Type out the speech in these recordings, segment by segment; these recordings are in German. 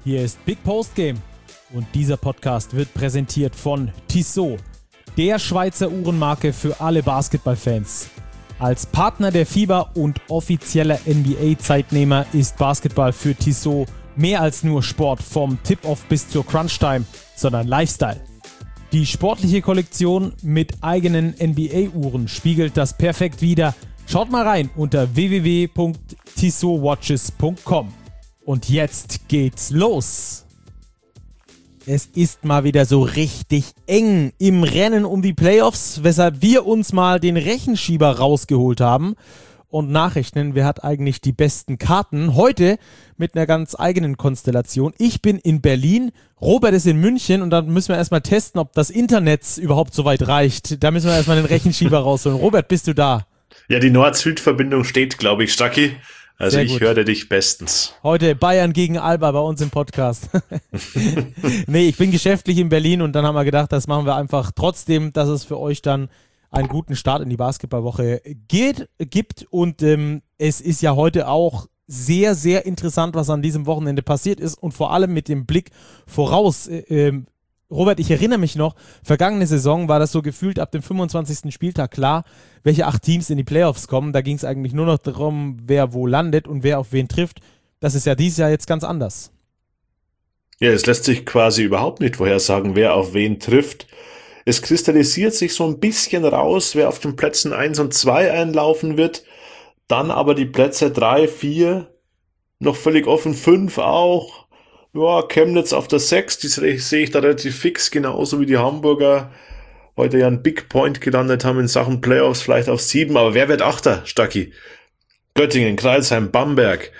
Hier ist Big Post Game und dieser Podcast wird präsentiert von Tissot, der Schweizer Uhrenmarke für alle Basketballfans. Als Partner der FIBA und offizieller NBA-Zeitnehmer ist Basketball für Tissot mehr als nur Sport vom Tip-Off bis zur Crunch-Time, sondern Lifestyle. Die sportliche Kollektion mit eigenen NBA-Uhren spiegelt das perfekt wider. Schaut mal rein unter www.tissotwatches.com. Und jetzt geht's los. Es ist mal wieder so richtig eng im Rennen um die Playoffs, weshalb wir uns mal den Rechenschieber rausgeholt haben und nachrechnen, wer hat eigentlich die besten Karten. Heute mit einer ganz eigenen Konstellation. Ich bin in Berlin, Robert ist in München und dann müssen wir erstmal testen, ob das Internet überhaupt so weit reicht. Da müssen wir erstmal den Rechenschieber rausholen. Robert, bist du da? Ja, die Nord-Süd-Verbindung steht, glaube ich, Stacki. Also ich höre dich bestens. Heute Bayern gegen Alba bei uns im Podcast. Nee, ich bin geschäftlich in Berlin und dann haben wir gedacht, das machen wir einfach trotzdem, dass es für euch dann einen guten Start in die Basketballwoche gibt. Und es ist ja heute auch sehr, sehr interessant, was an diesem Wochenende passiert ist und vor allem mit dem Blick voraus. Robert, ich erinnere mich noch, vergangene Saison war das so gefühlt ab dem 25. Spieltag klar, welche 8 Teams in die Playoffs kommen. Da ging es eigentlich nur noch darum, wer wo landet und wer auf wen trifft. Das ist ja dieses Jahr jetzt ganz anders. Ja, es lässt sich quasi überhaupt nicht vorhersagen, wer auf wen trifft. Es kristallisiert sich so ein bisschen raus, wer auf den Plätzen 1 und 2 einlaufen wird. Dann aber die Plätze 3, 4, noch völlig offen, 5 auch. Ja, Chemnitz auf der 6, die sehe ich da relativ fix, genauso wie die Hamburger heute ja einen Big Point gelandet haben in Sachen Playoffs, vielleicht auf 7, aber wer wird Achter, Stacki? Göttingen, Crailsheim, Bamberg.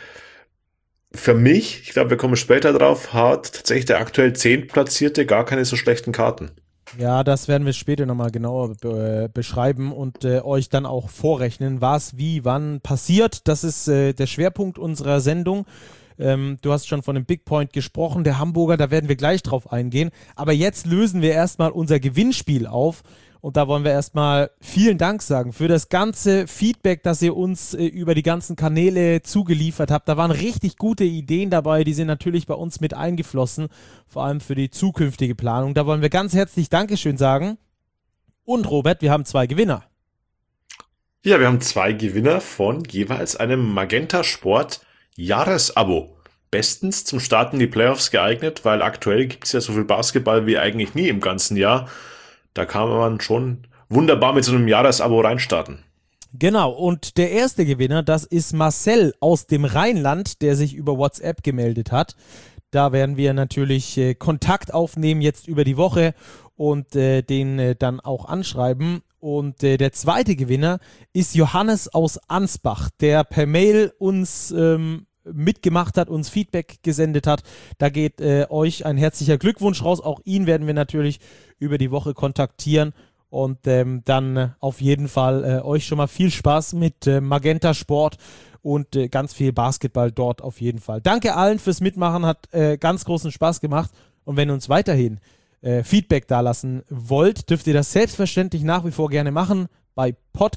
Für mich, ich glaube, wir kommen später drauf, hat tatsächlich der aktuell 10. Platzierte gar keine so schlechten Karten. Ja, das werden wir später nochmal genauer beschreiben und euch dann auch vorrechnen, was, wie, wann passiert. Das ist der Schwerpunkt unserer Sendung. Du hast schon von dem Big Point gesprochen, der Hamburger, da werden wir gleich drauf eingehen. Aber jetzt lösen wir erstmal unser Gewinnspiel auf. Und da wollen wir erstmal vielen Dank sagen für das ganze Feedback, das ihr uns über die ganzen Kanäle zugeliefert habt. Da waren richtig gute Ideen dabei, die sind natürlich bei uns mit eingeflossen, vor allem für die zukünftige Planung. Da wollen wir ganz herzlich Dankeschön sagen. Und Robert, wir haben 2 Gewinner. Ja, wir haben 2 Gewinner von jeweils einem Magenta Sport Jahresabo. Bestens zum Starten in die Playoffs geeignet, weil aktuell gibt es ja so viel Basketball wie eigentlich nie im ganzen Jahr. Da kann man schon wunderbar mit so einem Jahresabo reinstarten. Genau, und der erste Gewinner, das ist Marcel aus dem Rheinland, der sich über WhatsApp gemeldet hat. Da werden wir natürlich Kontakt aufnehmen jetzt über die Woche und den dann auch anschreiben. Und der zweite Gewinner ist Johannes aus Ansbach, der per Mail uns mitgemacht hat, uns Feedback gesendet hat. Da geht euch ein herzlicher Glückwunsch raus. Auch ihn werden wir natürlich über die Woche kontaktieren und dann auf jeden Fall euch schon mal viel Spaß mit Magenta Sport und ganz viel Basketball dort auf jeden Fall. Danke allen fürs Mitmachen, hat ganz großen Spaß gemacht und wenn ihr uns weiterhin Feedback dalassen wollt, dürft ihr das selbstverständlich nach wie vor gerne machen bei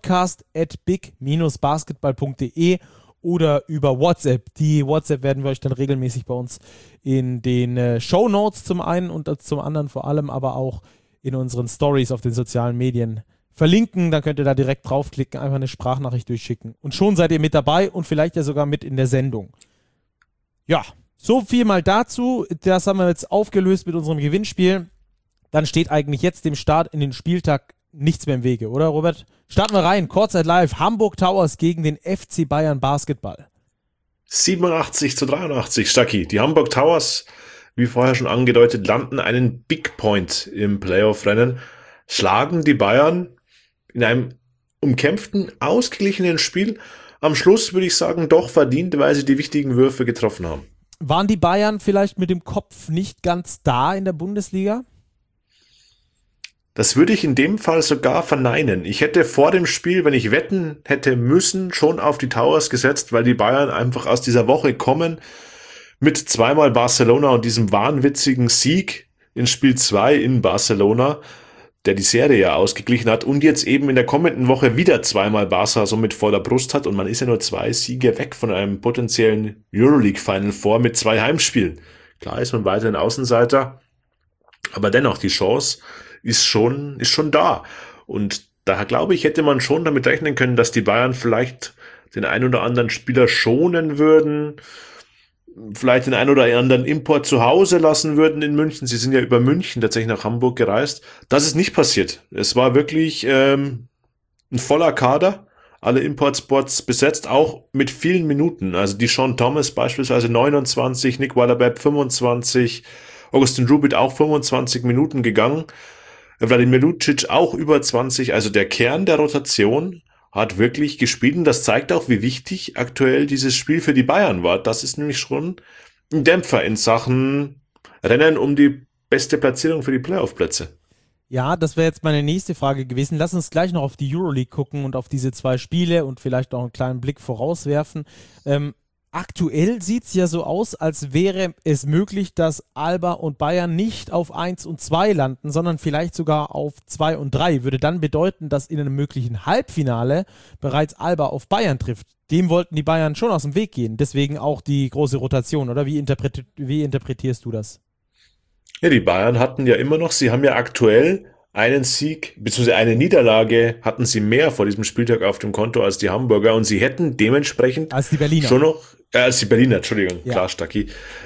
podcast@big-basketball.de oder über WhatsApp. Die WhatsApp werden wir euch dann regelmäßig bei uns in den Shownotes zum einen und zum anderen vor allem aber auch in unseren Stories auf den sozialen Medien verlinken. Dann könnt ihr da direkt draufklicken, einfach eine Sprachnachricht durchschicken. Und schon seid ihr mit dabei und vielleicht ja sogar mit in der Sendung. Ja, so viel mal dazu. Das haben wir jetzt aufgelöst mit unserem Gewinnspiel. Dann steht eigentlich jetzt dem Start in den Spieltag nichts mehr im Wege, oder Robert? Starten wir rein, Kurzzeit live, Hamburg Towers gegen den FC Bayern Basketball. 87-83, Stacki. Die Hamburg Towers, wie vorher schon angedeutet, landen einen Big Point im Playoff-Rennen, schlagen die Bayern in einem umkämpften, ausgeglichenen Spiel. Am Schluss würde ich sagen, doch verdient, weil sie die wichtigen Würfe getroffen haben. Waren die Bayern vielleicht mit dem Kopf nicht ganz da in der Bundesliga? Das würde ich in dem Fall sogar verneinen. Ich hätte vor dem Spiel, wenn ich wetten hätte müssen, schon auf die Towers gesetzt, weil die Bayern einfach aus dieser Woche kommen mit 2-mal Barcelona und diesem wahnwitzigen Sieg in Spiel 2 in Barcelona, der die Serie ja ausgeglichen hat und jetzt eben in der kommenden Woche wieder 2-mal Barca so mit voller Brust hat und man ist ja nur 2 Siege weg von einem potenziellen Euroleague Final Four mit 2 Heimspielen. Klar ist man weiterhin Außenseiter, aber dennoch, die Chance ist schon da. Und daher glaube ich, hätte man schon damit rechnen können, dass die Bayern vielleicht den ein oder anderen Spieler schonen würden, vielleicht den ein oder anderen Import zu Hause lassen würden in München. Sie sind ja über München tatsächlich nach Hamburg gereist. Das ist nicht passiert. Es war wirklich ein voller Kader, alle Importspots besetzt, auch mit vielen Minuten. Also die Sean Thomas beispielsweise 29, Nick Weiler-Bepp 25, Augustin Rubit auch 25 Minuten gegangen, Wladimir Lucic auch über 20. Also der Kern der Rotation hat wirklich gespielt und das zeigt auch, wie wichtig aktuell dieses Spiel für die Bayern war. Das ist nämlich schon ein Dämpfer in Sachen Rennen um die beste Platzierung für die Playoff-Plätze. Ja, das wäre jetzt meine nächste Frage gewesen. Lass uns gleich noch auf die Euroleague gucken und auf diese 2 Spiele und vielleicht auch einen kleinen Blick vorauswerfen. Aktuell sieht es ja so aus, als wäre es möglich, dass Alba und Bayern nicht auf 1 und 2 landen, sondern vielleicht sogar auf 2 und 3. Würde dann bedeuten, dass in einem möglichen Halbfinale bereits Alba auf Bayern trifft. Dem wollten die Bayern schon aus dem Weg gehen. Deswegen auch die große Rotation, oder? Wie interpretierst du das? Ja, die Bayern hatten ja immer noch, sie haben ja aktuell einen Sieg bzw. eine Niederlage hatten sie mehr vor diesem Spieltag auf dem Konto als die Hamburger und sie hätten dementsprechend als die Berliner schon noch, als die Berliner, Entschuldigung, ja. Klar, Stacki,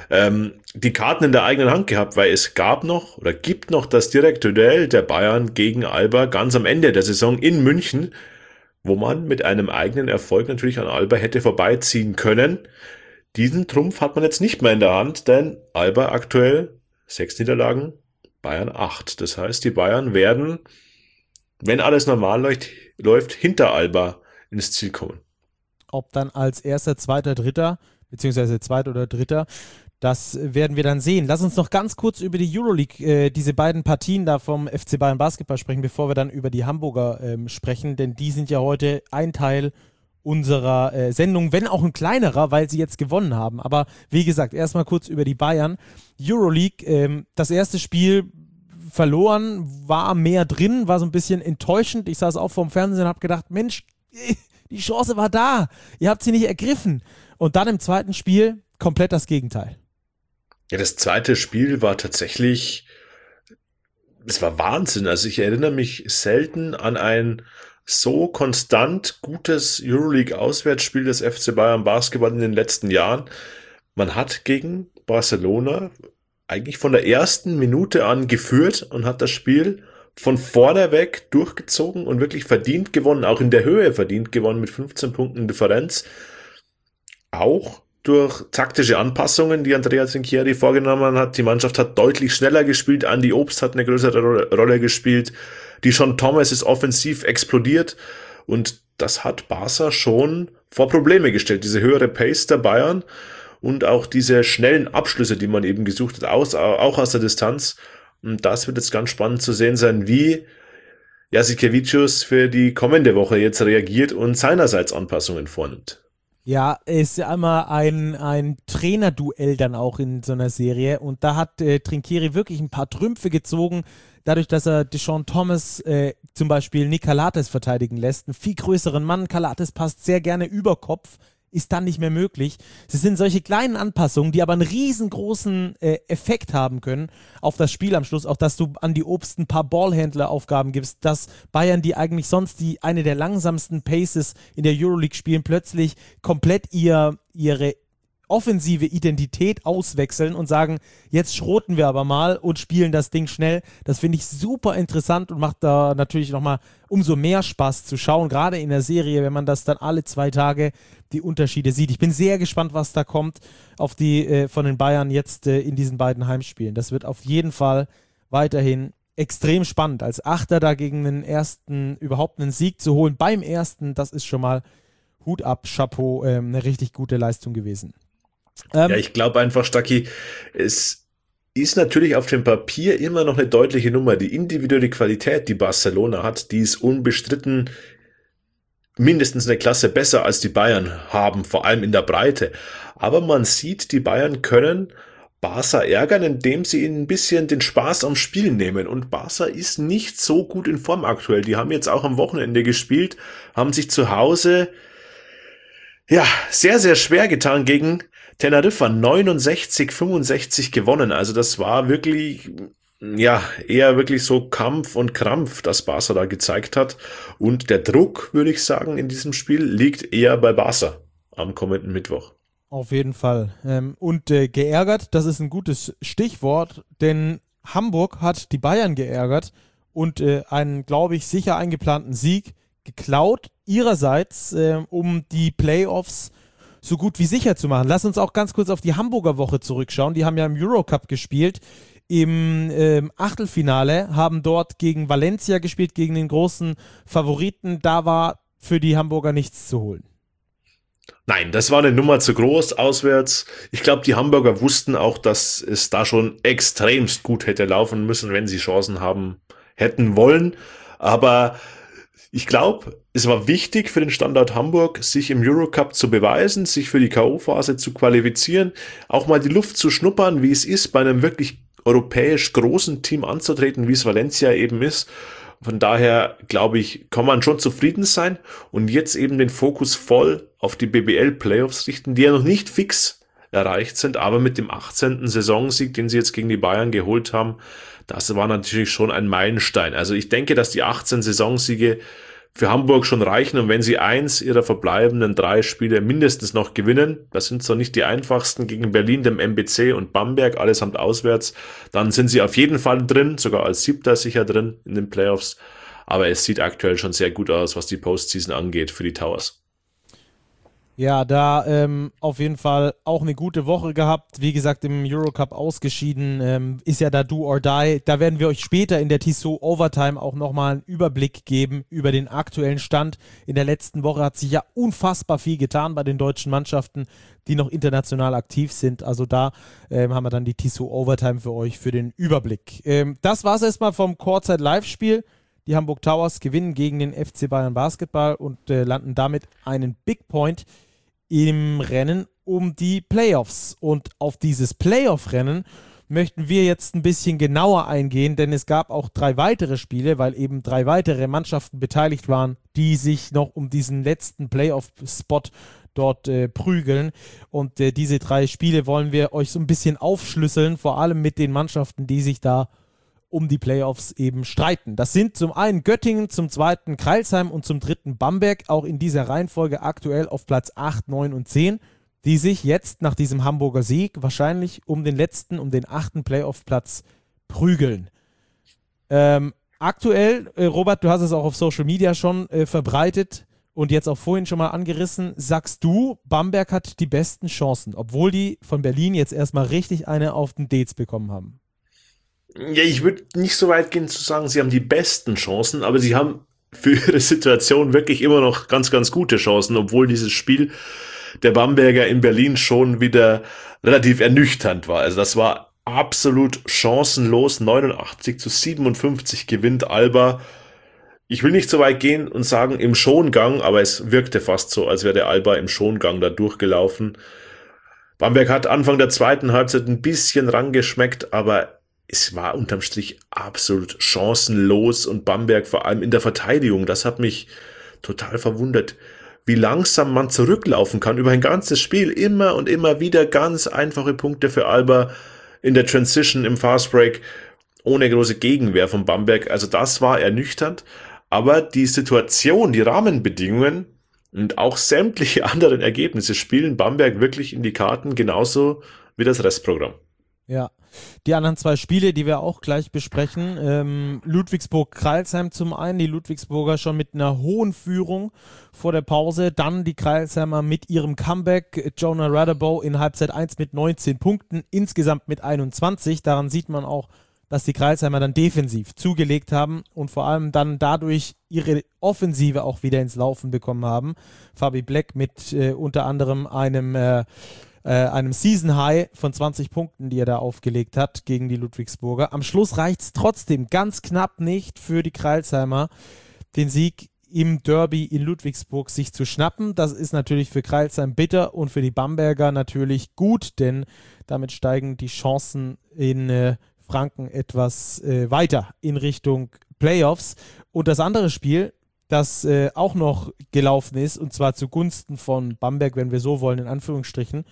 die Karten in der eigenen Hand gehabt, weil es gab noch oder gibt noch das direkte Duell der Bayern gegen Alba ganz am Ende der Saison in München, wo man mit einem eigenen Erfolg natürlich an Alba hätte vorbeiziehen können. Diesen Trumpf hat man jetzt nicht mehr in der Hand, denn Alba aktuell 6 Niederlagen, Bayern 8. Das heißt, die Bayern werden, wenn alles normal läuft, hinter Alba ins Ziel kommen. Ob dann als erster, zweiter, dritter, beziehungsweise zweiter oder dritter, das werden wir dann sehen. Lass uns noch ganz kurz über die Euroleague, diese beiden Partien da vom FC Bayern Basketball sprechen, bevor wir dann über die Hamburger sprechen, denn die sind ja heute ein Teil unserer Sendung, wenn auch ein kleinerer, weil sie jetzt gewonnen haben. Aber wie gesagt, erstmal kurz über die Bayern. Euroleague, das erste Spiel verloren, war mehr drin, war so ein bisschen enttäuschend. Ich saß auch vorm Fernsehen und habe gedacht, Mensch, die Chance war da. Ihr habt sie nicht ergriffen. Und dann im zweiten Spiel komplett das Gegenteil. Ja, das zweite Spiel war tatsächlich, es war Wahnsinn. Also ich erinnere mich selten an ein so konstant gutes Euroleague-Auswärtsspiel des FC Bayern Basketball in den letzten Jahren. Man hat gegen Barcelona eigentlich von der ersten Minute an geführt und hat das Spiel von vorne weg durchgezogen und wirklich verdient gewonnen, auch in der Höhe verdient gewonnen mit 15 Punkten Differenz. Auch durch taktische Anpassungen, die Andrea Trinchieri vorgenommen hat. Die Mannschaft hat deutlich schneller gespielt. Andy Obst hat eine größere Rolle gespielt. Die Sean Thomas ist offensiv explodiert. Und das hat Barca schon vor Probleme gestellt. Diese höhere Pace der Bayern und auch diese schnellen Abschlüsse, die man eben gesucht hat, auch aus der Distanz. Und das wird jetzt ganz spannend zu sehen sein, wie Jasikevicius für die kommende Woche jetzt reagiert und seinerseits Anpassungen vornimmt. Ja, es ist ja immer ein Trainerduell dann auch in so einer Serie und da hat Trinchieri wirklich ein paar Trümpfe gezogen, dadurch, dass er Deshaun Thomas zum Beispiel Nick Calates verteidigen lässt, einen viel größeren Mann. Calates passt sehr gerne über Kopf, ist dann nicht mehr möglich. Es sind solche kleinen Anpassungen, die aber einen riesengroßen Effekt haben können auf das Spiel am Schluss, auch dass du an die Obst ein paar Ballhändleraufgaben gibst, dass Bayern, die eigentlich sonst eine der langsamsten Paces in der Euroleague spielen, plötzlich komplett ihre offensive Identität auswechseln und sagen, jetzt schroten wir aber mal und spielen das Ding schnell. Das finde ich super interessant und macht da natürlich nochmal umso mehr Spaß zu schauen, gerade in der Serie, wenn man das dann alle 2 Tage die Unterschiede sieht. Ich bin sehr gespannt, was da kommt auf die von den Bayern jetzt in diesen beiden Heimspielen. Das wird auf jeden Fall weiterhin extrem spannend. Als Achter da gegen den ersten überhaupt einen Sieg zu holen, beim ersten, das ist schon mal Hut ab, Chapeau, eine richtig gute Leistung gewesen. Ja, ich glaube einfach, Stacki, es ist natürlich auf dem Papier immer noch eine deutliche Nummer. Die individuelle Qualität, die Barcelona hat, die ist unbestritten mindestens eine Klasse besser als die Bayern haben, vor allem in der Breite. Aber man sieht, die Bayern können Barca ärgern, indem sie ihnen ein bisschen den Spaß am Spiel nehmen. Und Barca ist nicht so gut in Form aktuell. Die haben jetzt auch am Wochenende gespielt, haben sich zu Hause sehr, sehr schwer getan gegen Teneriffa 69-65 gewonnen. Also das war wirklich, ja, eher wirklich so Kampf und Krampf, das Barca da gezeigt hat. Und der Druck, würde ich sagen, in diesem Spiel liegt eher bei Barca am kommenden Mittwoch. Auf jeden Fall. Und geärgert, das ist ein gutes Stichwort, denn Hamburg hat die Bayern geärgert und einen, glaube ich, sicher eingeplanten Sieg geklaut, ihrerseits, um die Playoffs so gut wie sicher zu machen. Lass uns auch ganz kurz auf die Hamburger Woche zurückschauen. Die haben ja im Eurocup gespielt. Im Achtelfinale haben dort gegen Valencia gespielt, gegen den großen Favoriten. Da war für die Hamburger nichts zu holen. Nein, das war eine Nummer zu groß auswärts. Ich glaube, die Hamburger wussten auch, dass es da schon extremst gut hätte laufen müssen, wenn sie Chancen haben hätten wollen. Aber ich glaube, es war wichtig für den Standort Hamburg, sich im Eurocup zu beweisen, sich für die K.O.-Phase zu qualifizieren, auch mal die Luft zu schnuppern, wie es ist, bei einem wirklich europäisch großen Team anzutreten, wie es Valencia eben ist. Von daher, glaube ich, kann man schon zufrieden sein und jetzt eben den Fokus voll auf die BBL-Playoffs richten, die ja noch nicht fix erreicht sind, aber mit dem 18. Saisonsieg, den sie jetzt gegen die Bayern geholt haben, das war natürlich schon ein Meilenstein. Also ich denke, dass die 18 Saisonsiege für Hamburg schon reichen und wenn sie eins ihrer verbleibenden 3 Spiele mindestens noch gewinnen, das sind zwar nicht die einfachsten gegen Berlin, dem MBC und Bamberg, allesamt auswärts, dann sind sie auf jeden Fall drin, sogar als 7. sicher drin in den Playoffs, aber es sieht aktuell schon sehr gut aus, was die Postseason angeht für die Towers. Ja, da auf jeden Fall auch eine gute Woche gehabt. Wie gesagt, im Eurocup ausgeschieden. Ist ja da do or die. Da werden wir euch später in der Tissot Overtime auch nochmal einen Überblick geben über den aktuellen Stand. In der letzten Woche hat sich ja unfassbar viel getan bei den deutschen Mannschaften, die noch international aktiv sind. Also da haben wir dann die Tissot Overtime für euch für den Überblick. Das war es erstmal vom Courtside-Live-Spiel. Die Hamburg Towers gewinnen gegen den FC Bayern Basketball und landen damit einen Big Point im Rennen um die Playoffs. Und auf dieses Playoff-Rennen möchten wir jetzt ein bisschen genauer eingehen, denn es gab auch 3 weitere Spiele, weil eben 3 weitere Mannschaften beteiligt waren, die sich noch um diesen letzten Playoff-Spot dort prügeln. Und diese 3 Spiele wollen wir euch so ein bisschen aufschlüsseln, vor allem mit den Mannschaften, die sich da um die Playoffs eben streiten. Das sind zum einen Göttingen, zum zweiten Crailsheim und zum dritten Bamberg, auch in dieser Reihenfolge aktuell auf Platz 8, 9 und 10, die sich jetzt nach diesem Hamburger Sieg wahrscheinlich um den 8. Playoff-Platz prügeln. Aktuell, Robert, du hast es auch auf Social Media schon verbreitet und jetzt auch vorhin schon mal angerissen, sagst du, Bamberg hat die besten Chancen, obwohl die von Berlin jetzt erstmal richtig eine auf den Dez bekommen haben. Ja, ich würde nicht so weit gehen zu sagen, sie haben die besten Chancen, aber sie haben für ihre Situation wirklich immer noch ganz, ganz gute Chancen, obwohl dieses Spiel der Bamberger in Berlin schon wieder relativ ernüchternd war. Also das war absolut chancenlos. 89-57 gewinnt Alba. Ich will nicht so weit gehen und sagen im Schongang, aber es wirkte fast so, als wäre der Alba im Schongang da durchgelaufen. Bamberg hat Anfang der zweiten Halbzeit ein bisschen rangeschmeckt, aber es war unterm Strich absolut chancenlos und Bamberg vor allem in der Verteidigung, das hat mich total verwundert, wie langsam man zurücklaufen kann über ein ganzes Spiel, immer und immer wieder ganz einfache Punkte für Alba in der Transition, im Fastbreak, ohne große Gegenwehr von Bamberg, also das war ernüchternd, aber die Situation, die Rahmenbedingungen und auch sämtliche anderen Ergebnisse spielen Bamberg wirklich in die Karten, genauso wie das Restprogramm. Ja, die anderen 2 Spiele, die wir auch gleich besprechen, Ludwigsburg-Crailsheim zum einen, die Ludwigsburger schon mit einer hohen Führung vor der Pause, dann die Crailsheimer mit ihrem Comeback, Jonah Radabow in Halbzeit 1 mit 19 Punkten, insgesamt mit 21, daran sieht man auch, dass die Crailsheimer dann defensiv zugelegt haben und vor allem dann dadurch ihre Offensive auch wieder ins Laufen bekommen haben. Fabi Black mit unter anderem einem Season High von 20 Punkten, die er da aufgelegt hat gegen die Ludwigsburger. Am Schluss reicht es trotzdem ganz knapp nicht für die Crailsheimer, den Sieg im Derby in Ludwigsburg sich zu schnappen. Das ist natürlich für Crailsheim bitter und für die Bamberger natürlich gut, denn damit steigen die Chancen in Franken etwas weiter in Richtung Playoffs. Und das andere Spiel, das auch noch gelaufen ist, und zwar zugunsten von Bamberg, wenn wir so wollen, in Anführungsstrichen,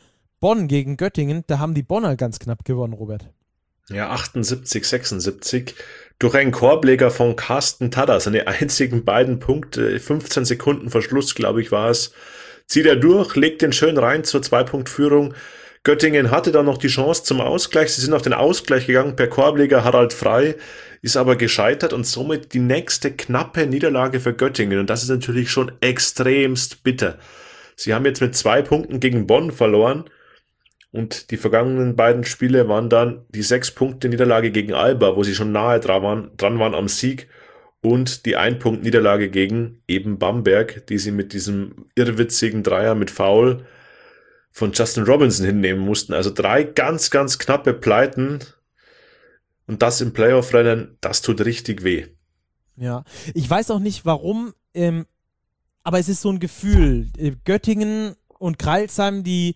Bonn gegen Göttingen, da haben die Bonner ganz knapp gewonnen, Robert. Ja, 78, 76. Durch einen Korbleger von Carsten Tada, seine einzigen beiden Punkte, 15 Sekunden vor Schluss, glaube ich, war es. Zieht er durch, legt den schön rein zur 2-Punkt-Führung. Göttingen hatte dann noch die Chance zum Ausgleich. Sie sind auf den Ausgleich gegangen per Korbleger Harald Frey, ist aber gescheitert und somit die nächste knappe Niederlage für Göttingen. Und das ist natürlich schon extremst bitter. Sie haben jetzt mit 2 Punkten gegen Bonn verloren. Und die vergangenen beiden Spiele waren dann die 6-Punkte-Niederlage gegen Alba, wo sie schon nahe dran waren am Sieg, und die 1-Punkt-Niederlage gegen eben Bamberg, die sie mit diesem irrwitzigen Dreier mit Foul von Justin Robinson hinnehmen mussten. Also 3 ganz, ganz knappe Pleiten, und das im Playoff-Rennen, das tut richtig weh. Ja, ich weiß auch nicht warum, aber es ist so ein Gefühl. Göttingen und Crailsheim, die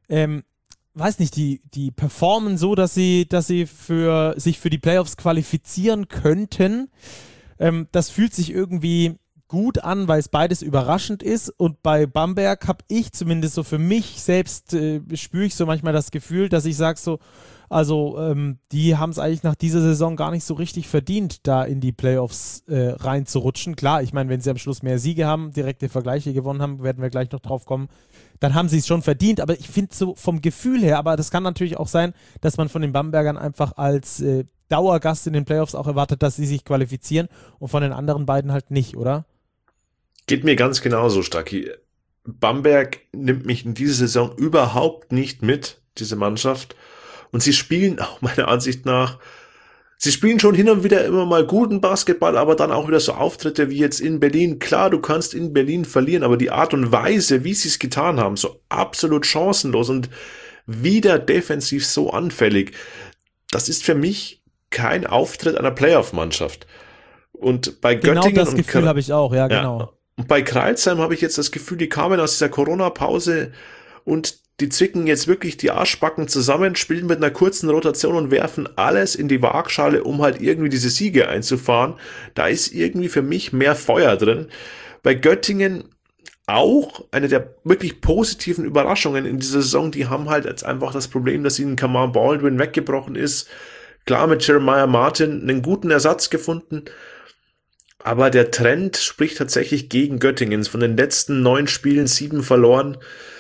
weiß nicht, die performen so, dass sie sich für die Playoffs qualifizieren könnten. Das fühlt sich irgendwie gut an, weil es beides überraschend ist. Und bei Bamberg habe ich zumindest so für mich selbst, spüre ich so manchmal das Gefühl, dass ich sage so, also die haben es eigentlich nach dieser Saison gar nicht so richtig verdient, da in die Playoffs reinzurutschen. Klar, ich meine, wenn sie am Schluss mehr Siege haben, direkte Vergleiche gewonnen haben, werden wir gleich noch drauf kommen, dann haben sie es schon verdient. Aber ich finde so vom Gefühl her, aber das kann natürlich auch sein, dass man von den Bambergern einfach als Dauergast in den Playoffs auch erwartet, dass sie sich qualifizieren, und von den anderen beiden halt nicht, oder? Geht mir ganz genauso, Stacki. Bamberg nimmt mich in dieser Saison überhaupt nicht mit, diese Mannschaft. Und sie spielen auch meiner Ansicht nach, sie spielen schon hin und wieder immer mal guten Basketball, aber dann auch wieder so Auftritte wie jetzt in Berlin. Klar, du kannst in Berlin verlieren, aber die Art und Weise, wie sie es getan haben, so absolut chancenlos und wieder defensiv so anfällig, das ist für mich kein Auftritt einer Playoff-Mannschaft. Und bei Genau Göttingen das Gefühl habe ich auch, ja, genau. Ja, und bei Crailsheim habe ich jetzt das Gefühl, die kamen aus dieser Corona-Pause und die zwicken jetzt wirklich die Arschbacken zusammen, spielen mit einer kurzen Rotation und werfen alles in die Waagschale, um halt irgendwie diese Siege einzufahren. Da ist irgendwie für mich mehr Feuer drin. Bei Göttingen auch eine der wirklich positiven Überraschungen in dieser Saison. Die haben halt jetzt einfach das Problem, dass ihnen Kamar Baldwin weggebrochen ist. Klar, mit Jeremiah Martin einen guten Ersatz gefunden. Aber der Trend spricht tatsächlich gegen Göttingen. Von den letzten 9 Spielen 7 verloren.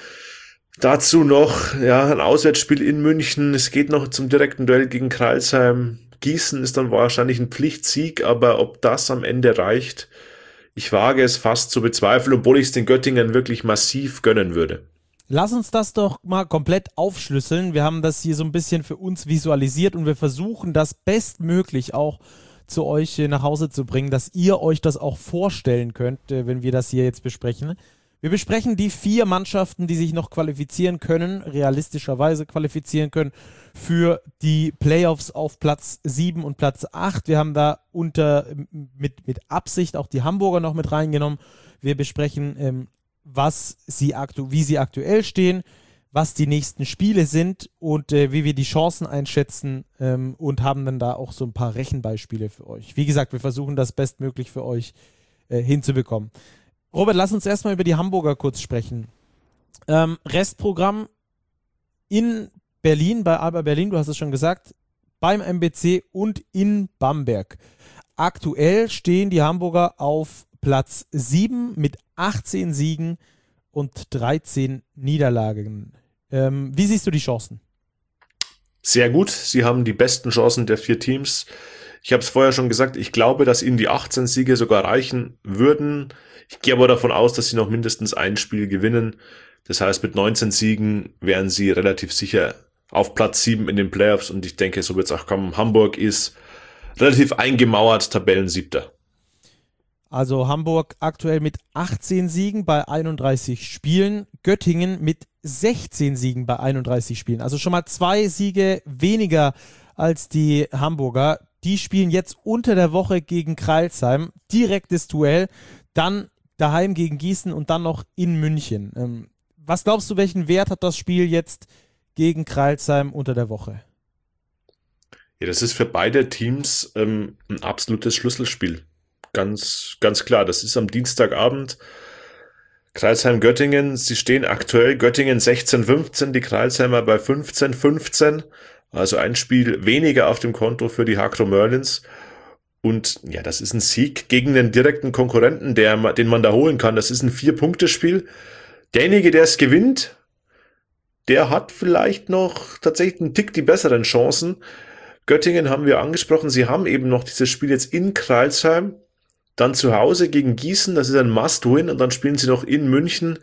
Dazu noch ein Auswärtsspiel in München. Es geht noch zum direkten Duell gegen Crailsheim. Gießen ist dann wahrscheinlich ein Pflichtsieg, aber ob das am Ende reicht, ich wage es fast zu bezweifeln, obwohl ich es den Göttingern wirklich massiv gönnen würde. Lass uns das doch mal komplett aufschlüsseln. Wir haben das hier so ein bisschen für uns visualisiert und wir versuchen das bestmöglich auch zu euch nach Hause zu bringen, dass ihr euch das auch vorstellen könnt, wenn wir das hier jetzt besprechen. Wir besprechen die 4 Mannschaften, die sich noch qualifizieren können, realistischerweise qualifizieren können für die Playoffs auf Platz 7 und Platz 8. Wir haben da mit Absicht auch die Hamburger noch mit reingenommen. Wir besprechen, wie sie aktuell stehen, was die nächsten Spiele sind und wie wir die Chancen einschätzen und haben dann da auch so ein paar Rechenbeispiele für euch. Wie gesagt, wir versuchen das bestmöglich für euch hinzubekommen. Robert, lass uns erstmal über die Hamburger kurz sprechen. Restprogramm in Berlin, bei Alba Berlin, du hast es schon gesagt, beim MBC und in Bamberg. Aktuell stehen die Hamburger auf Platz 7 mit 18 Siegen und 13 Niederlagen. Wie siehst du die Chancen? Sehr gut. Sie haben die besten Chancen der 4 Teams. Ich habe es vorher schon gesagt, ich glaube, dass ihnen die 18 Siege sogar reichen würden. Ich gehe aber davon aus, dass sie noch mindestens ein Spiel gewinnen. Das heißt, mit 19 Siegen wären sie relativ sicher auf Platz 7 in den Playoffs. Und ich denke, so wird es auch kommen. Hamburg ist relativ eingemauert, Tabellensiebter. Also Hamburg aktuell mit 18 Siegen bei 31 Spielen. Göttingen mit 16 Siegen bei 31 Spielen. Also schon mal 2 Siege weniger als die Hamburger. Die spielen jetzt unter der Woche gegen Crailsheim. Direktes Duell. Dann daheim gegen Gießen und dann noch in München. Was glaubst du, welchen Wert hat das Spiel jetzt gegen Crailsheim unter der Woche? Ja, das ist für beide Teams ein absolutes Schlüsselspiel. Ganz, ganz klar. Das ist am Dienstagabend. Crailsheim-Göttingen, sie stehen aktuell Göttingen 16-15, die Crailsheimer bei 15-15, also ein Spiel weniger auf dem Konto für die Hakro Merlins. Und ja, das ist ein Sieg gegen den direkten Konkurrenten, den man da holen kann. Das ist ein 4-Punkte-Spiel. Derjenige, der es gewinnt, der hat vielleicht noch tatsächlich einen Tick die besseren Chancen. Göttingen haben wir angesprochen, sie haben eben noch dieses Spiel jetzt in Crailsheim, dann zu Hause gegen Gießen, das ist ein Must-Win, und dann spielen sie noch in München.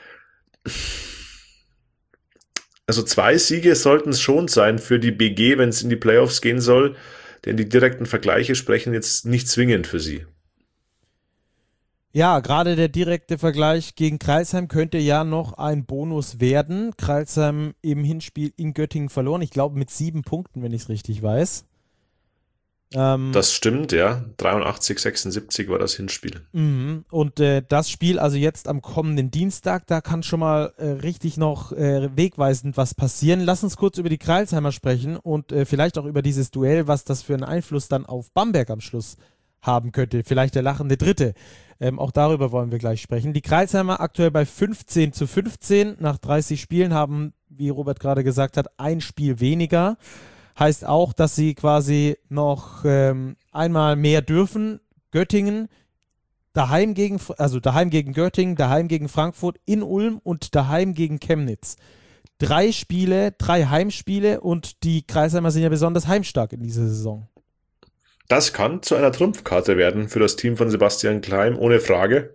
Also 2 Siege sollten es schon sein für die BG, wenn es in die Playoffs gehen soll, denn die direkten Vergleiche sprechen jetzt nicht zwingend für sie. Ja, gerade der direkte Vergleich gegen Crailsheim könnte ja noch ein Bonus werden. Crailsheim im Hinspiel in Göttingen verloren, ich glaube mit 7 Punkten, wenn ich es richtig weiß. Das stimmt, ja. 83-76 war das Hinspiel. Und das Spiel, also jetzt am kommenden Dienstag, da kann schon mal richtig noch wegweisend was passieren. Lass uns kurz über die Crailsheimer sprechen und vielleicht auch über dieses Duell, was das für einen Einfluss dann auf Bamberg am Schluss haben könnte. Vielleicht der lachende Dritte. Auch darüber wollen wir gleich sprechen. Die Crailsheimer aktuell bei 15-15 nach 30 Spielen haben, wie Robert gerade gesagt hat, ein Spiel weniger. Heißt auch, dass sie quasi noch einmal mehr dürfen. Göttingen, daheim gegen Göttingen, daheim gegen Frankfurt, in Ulm und daheim gegen Chemnitz. 3 Spiele, 3 Heimspiele, und die Crailsheimer sind ja besonders heimstark in dieser Saison. Das kann zu einer Trumpfkarte werden für das Team von Sebastian Kleim, ohne Frage.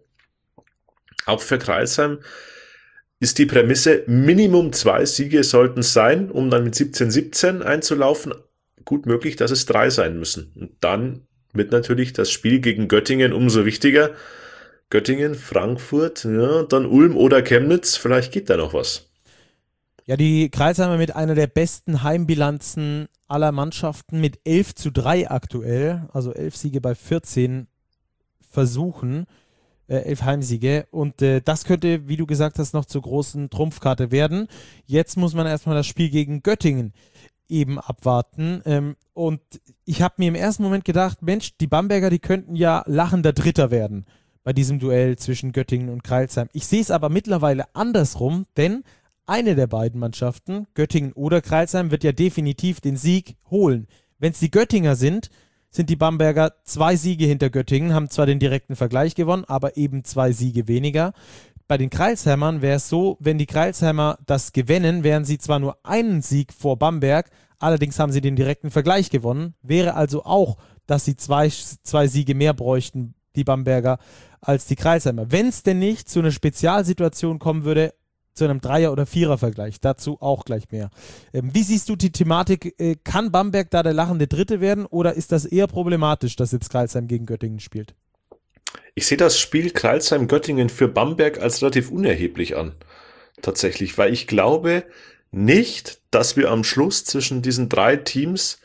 Auch für Crailsheim ist die Prämisse, Minimum 2 Siege sollten es sein, um dann mit 17-17 einzulaufen. Gut möglich, dass es 3 sein müssen. Und dann wird natürlich das Spiel gegen Göttingen umso wichtiger. Göttingen, Frankfurt, ja, dann Ulm oder Chemnitz, vielleicht geht da noch was. Ja, die Crailsheimer mit einer der besten Heimbilanzen aller Mannschaften mit 11-3 aktuell, also 11 Siege bei 14 Versuchen. 11 Heimsiege, und das könnte, wie du gesagt hast, noch zur großen Trumpfkarte werden. Jetzt muss man erstmal das Spiel gegen Göttingen eben abwarten, und ich habe mir im ersten Moment gedacht, Mensch, die Bamberger, die könnten ja lachender Dritter werden bei diesem Duell zwischen Göttingen und Crailsheim. Ich sehe es aber mittlerweile andersrum, denn eine der beiden Mannschaften, Göttingen oder Crailsheim, wird ja definitiv den Sieg holen. Wenn es die Göttinger sind die Bamberger 2 Siege hinter Göttingen, haben zwar den direkten Vergleich gewonnen, aber eben 2 Siege weniger. Bei den Crailsheimern wäre es so, wenn die Crailsheimer das gewinnen, wären sie zwar nur einen Sieg vor Bamberg, allerdings haben sie den direkten Vergleich gewonnen. Wäre also auch, dass sie 2 Siege mehr bräuchten, die Bamberger, als die Crailsheimer. Wenn es denn nicht zu einer Spezialsituation kommen würde, zu einem 3er- oder 4er-Vergleich. Dazu auch gleich mehr. Wie siehst du die Thematik? Kann Bamberg da der lachende Dritte werden, oder ist das eher problematisch, dass jetzt Crailsheim gegen Göttingen spielt? Ich sehe das Spiel Crailsheim-Göttingen für Bamberg als relativ unerheblich an. Tatsächlich, weil ich glaube nicht, dass wir am Schluss zwischen diesen 3 Teams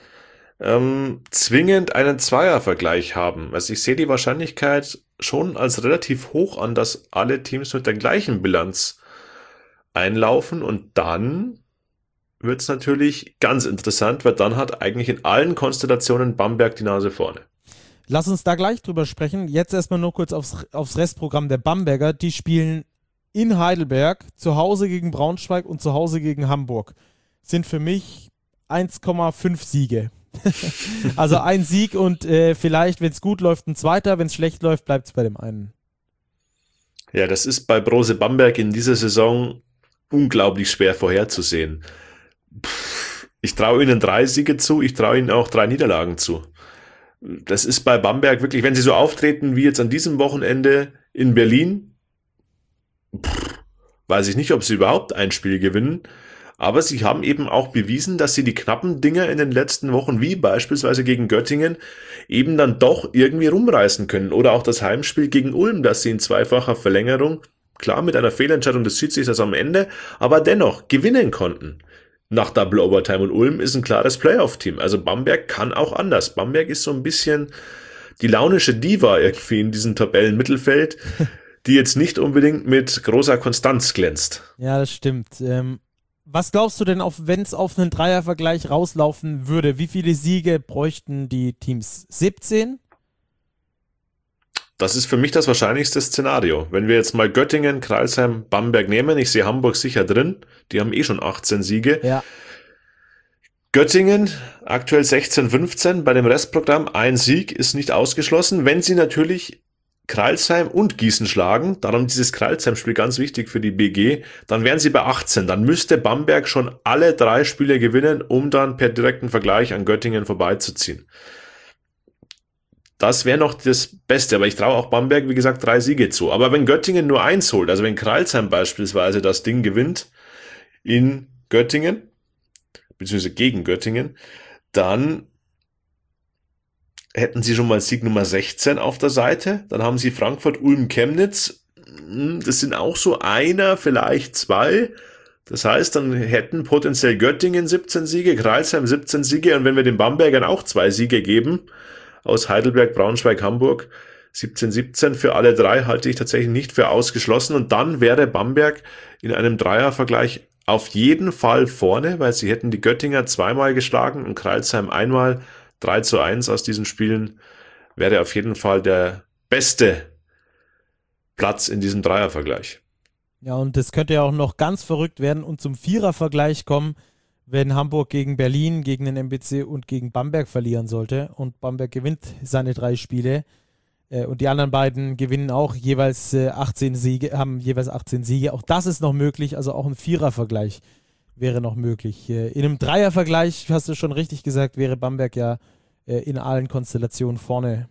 zwingend einen Zweiervergleich haben. Also ich sehe die Wahrscheinlichkeit schon als relativ hoch an, dass alle Teams mit der gleichen Bilanz einlaufen, und dann wird es natürlich ganz interessant, weil dann hat eigentlich in allen Konstellationen Bamberg die Nase vorne. Lass uns da gleich drüber sprechen. Jetzt erstmal nur kurz aufs Restprogramm der Bamberger. Die spielen in Heidelberg, zu Hause gegen Braunschweig und zu Hause gegen Hamburg. Sind für mich 1,5 Siege. Also ein Sieg und vielleicht, wenn es gut läuft, ein zweiter. Wenn es schlecht läuft, bleibt es bei dem einen. Ja, das ist bei Brose Bamberg in dieser Saison unglaublich schwer vorherzusehen. Ich traue ihnen 3 Siege zu, ich traue ihnen auch 3 Niederlagen zu. Das ist bei Bamberg wirklich, wenn sie so auftreten wie jetzt an diesem Wochenende in Berlin, weiß ich nicht, ob sie überhaupt ein Spiel gewinnen, aber sie haben eben auch bewiesen, dass sie die knappen Dinger in den letzten Wochen, wie beispielsweise gegen Göttingen, eben dann doch irgendwie rumreißen können. Oder auch das Heimspiel gegen Ulm, das sie in zweifacher Verlängerung, klar mit einer Fehlentscheidung des Schiedsrichters am Ende, aber dennoch gewinnen konnten. Nach Double Overtime, und Ulm ist ein klares Playoff-Team. Also Bamberg kann auch anders. Bamberg ist so ein bisschen die launische Diva irgendwie in diesem Tabellenmittelfeld, die jetzt nicht unbedingt mit großer Konstanz glänzt. Ja, das stimmt. Was glaubst du denn, wenn es auf einen Dreiervergleich rauslaufen würde? Wie viele Siege bräuchten die Teams? 17? Das ist für mich das wahrscheinlichste Szenario. Wenn wir jetzt mal Göttingen, Crailsheim, Bamberg nehmen, ich sehe Hamburg sicher drin, die haben schon 18 Siege. Ja. Göttingen, aktuell 16-15, bei dem Restprogramm ein Sieg ist nicht ausgeschlossen, wenn sie natürlich Crailsheim und Gießen schlagen, darum dieses Crailsheim-Spiel ganz wichtig für die BG, dann wären sie bei 18. Dann müsste Bamberg schon alle 3 Spiele gewinnen, um dann per direkten Vergleich an Göttingen vorbeizuziehen. Das wäre noch das Beste, aber ich traue auch Bamberg, wie gesagt, 3 Siege zu. Aber wenn Göttingen nur 1 holt, also wenn Crailsheim beispielsweise das Ding gewinnt in Göttingen, beziehungsweise gegen Göttingen, dann hätten sie schon mal Sieg Nummer 16 auf der Seite. Dann haben sie Frankfurt, Ulm, Chemnitz. Das sind auch so einer, vielleicht 2. Das heißt, dann hätten potenziell Göttingen 17 Siege, Crailsheim 17 Siege. Und wenn wir den Bambergern auch 2 Siege geben, aus Heidelberg, Braunschweig, Hamburg, 17-17 für alle 3 halte ich tatsächlich nicht für ausgeschlossen. Und dann wäre Bamberg in einem Dreiervergleich auf jeden Fall vorne, weil sie hätten die Göttinger 2-mal geschlagen und Crailsheim einmal. 3-1 aus diesen Spielen wäre auf jeden Fall der beste Platz in diesem Dreiervergleich. Ja, und das könnte ja auch noch ganz verrückt werden und zum Vierervergleich kommen, wenn Hamburg gegen Berlin, gegen den MBC und gegen Bamberg verlieren sollte und Bamberg gewinnt seine 3 Spiele und die anderen beiden gewinnen auch jeweils 18 Siege, haben jeweils 18 Siege. Auch das ist noch möglich, also auch ein Vierervergleich wäre noch möglich. In einem Dreiervergleich, hast du schon richtig gesagt, wäre Bamberg ja in allen Konstellationen vorne.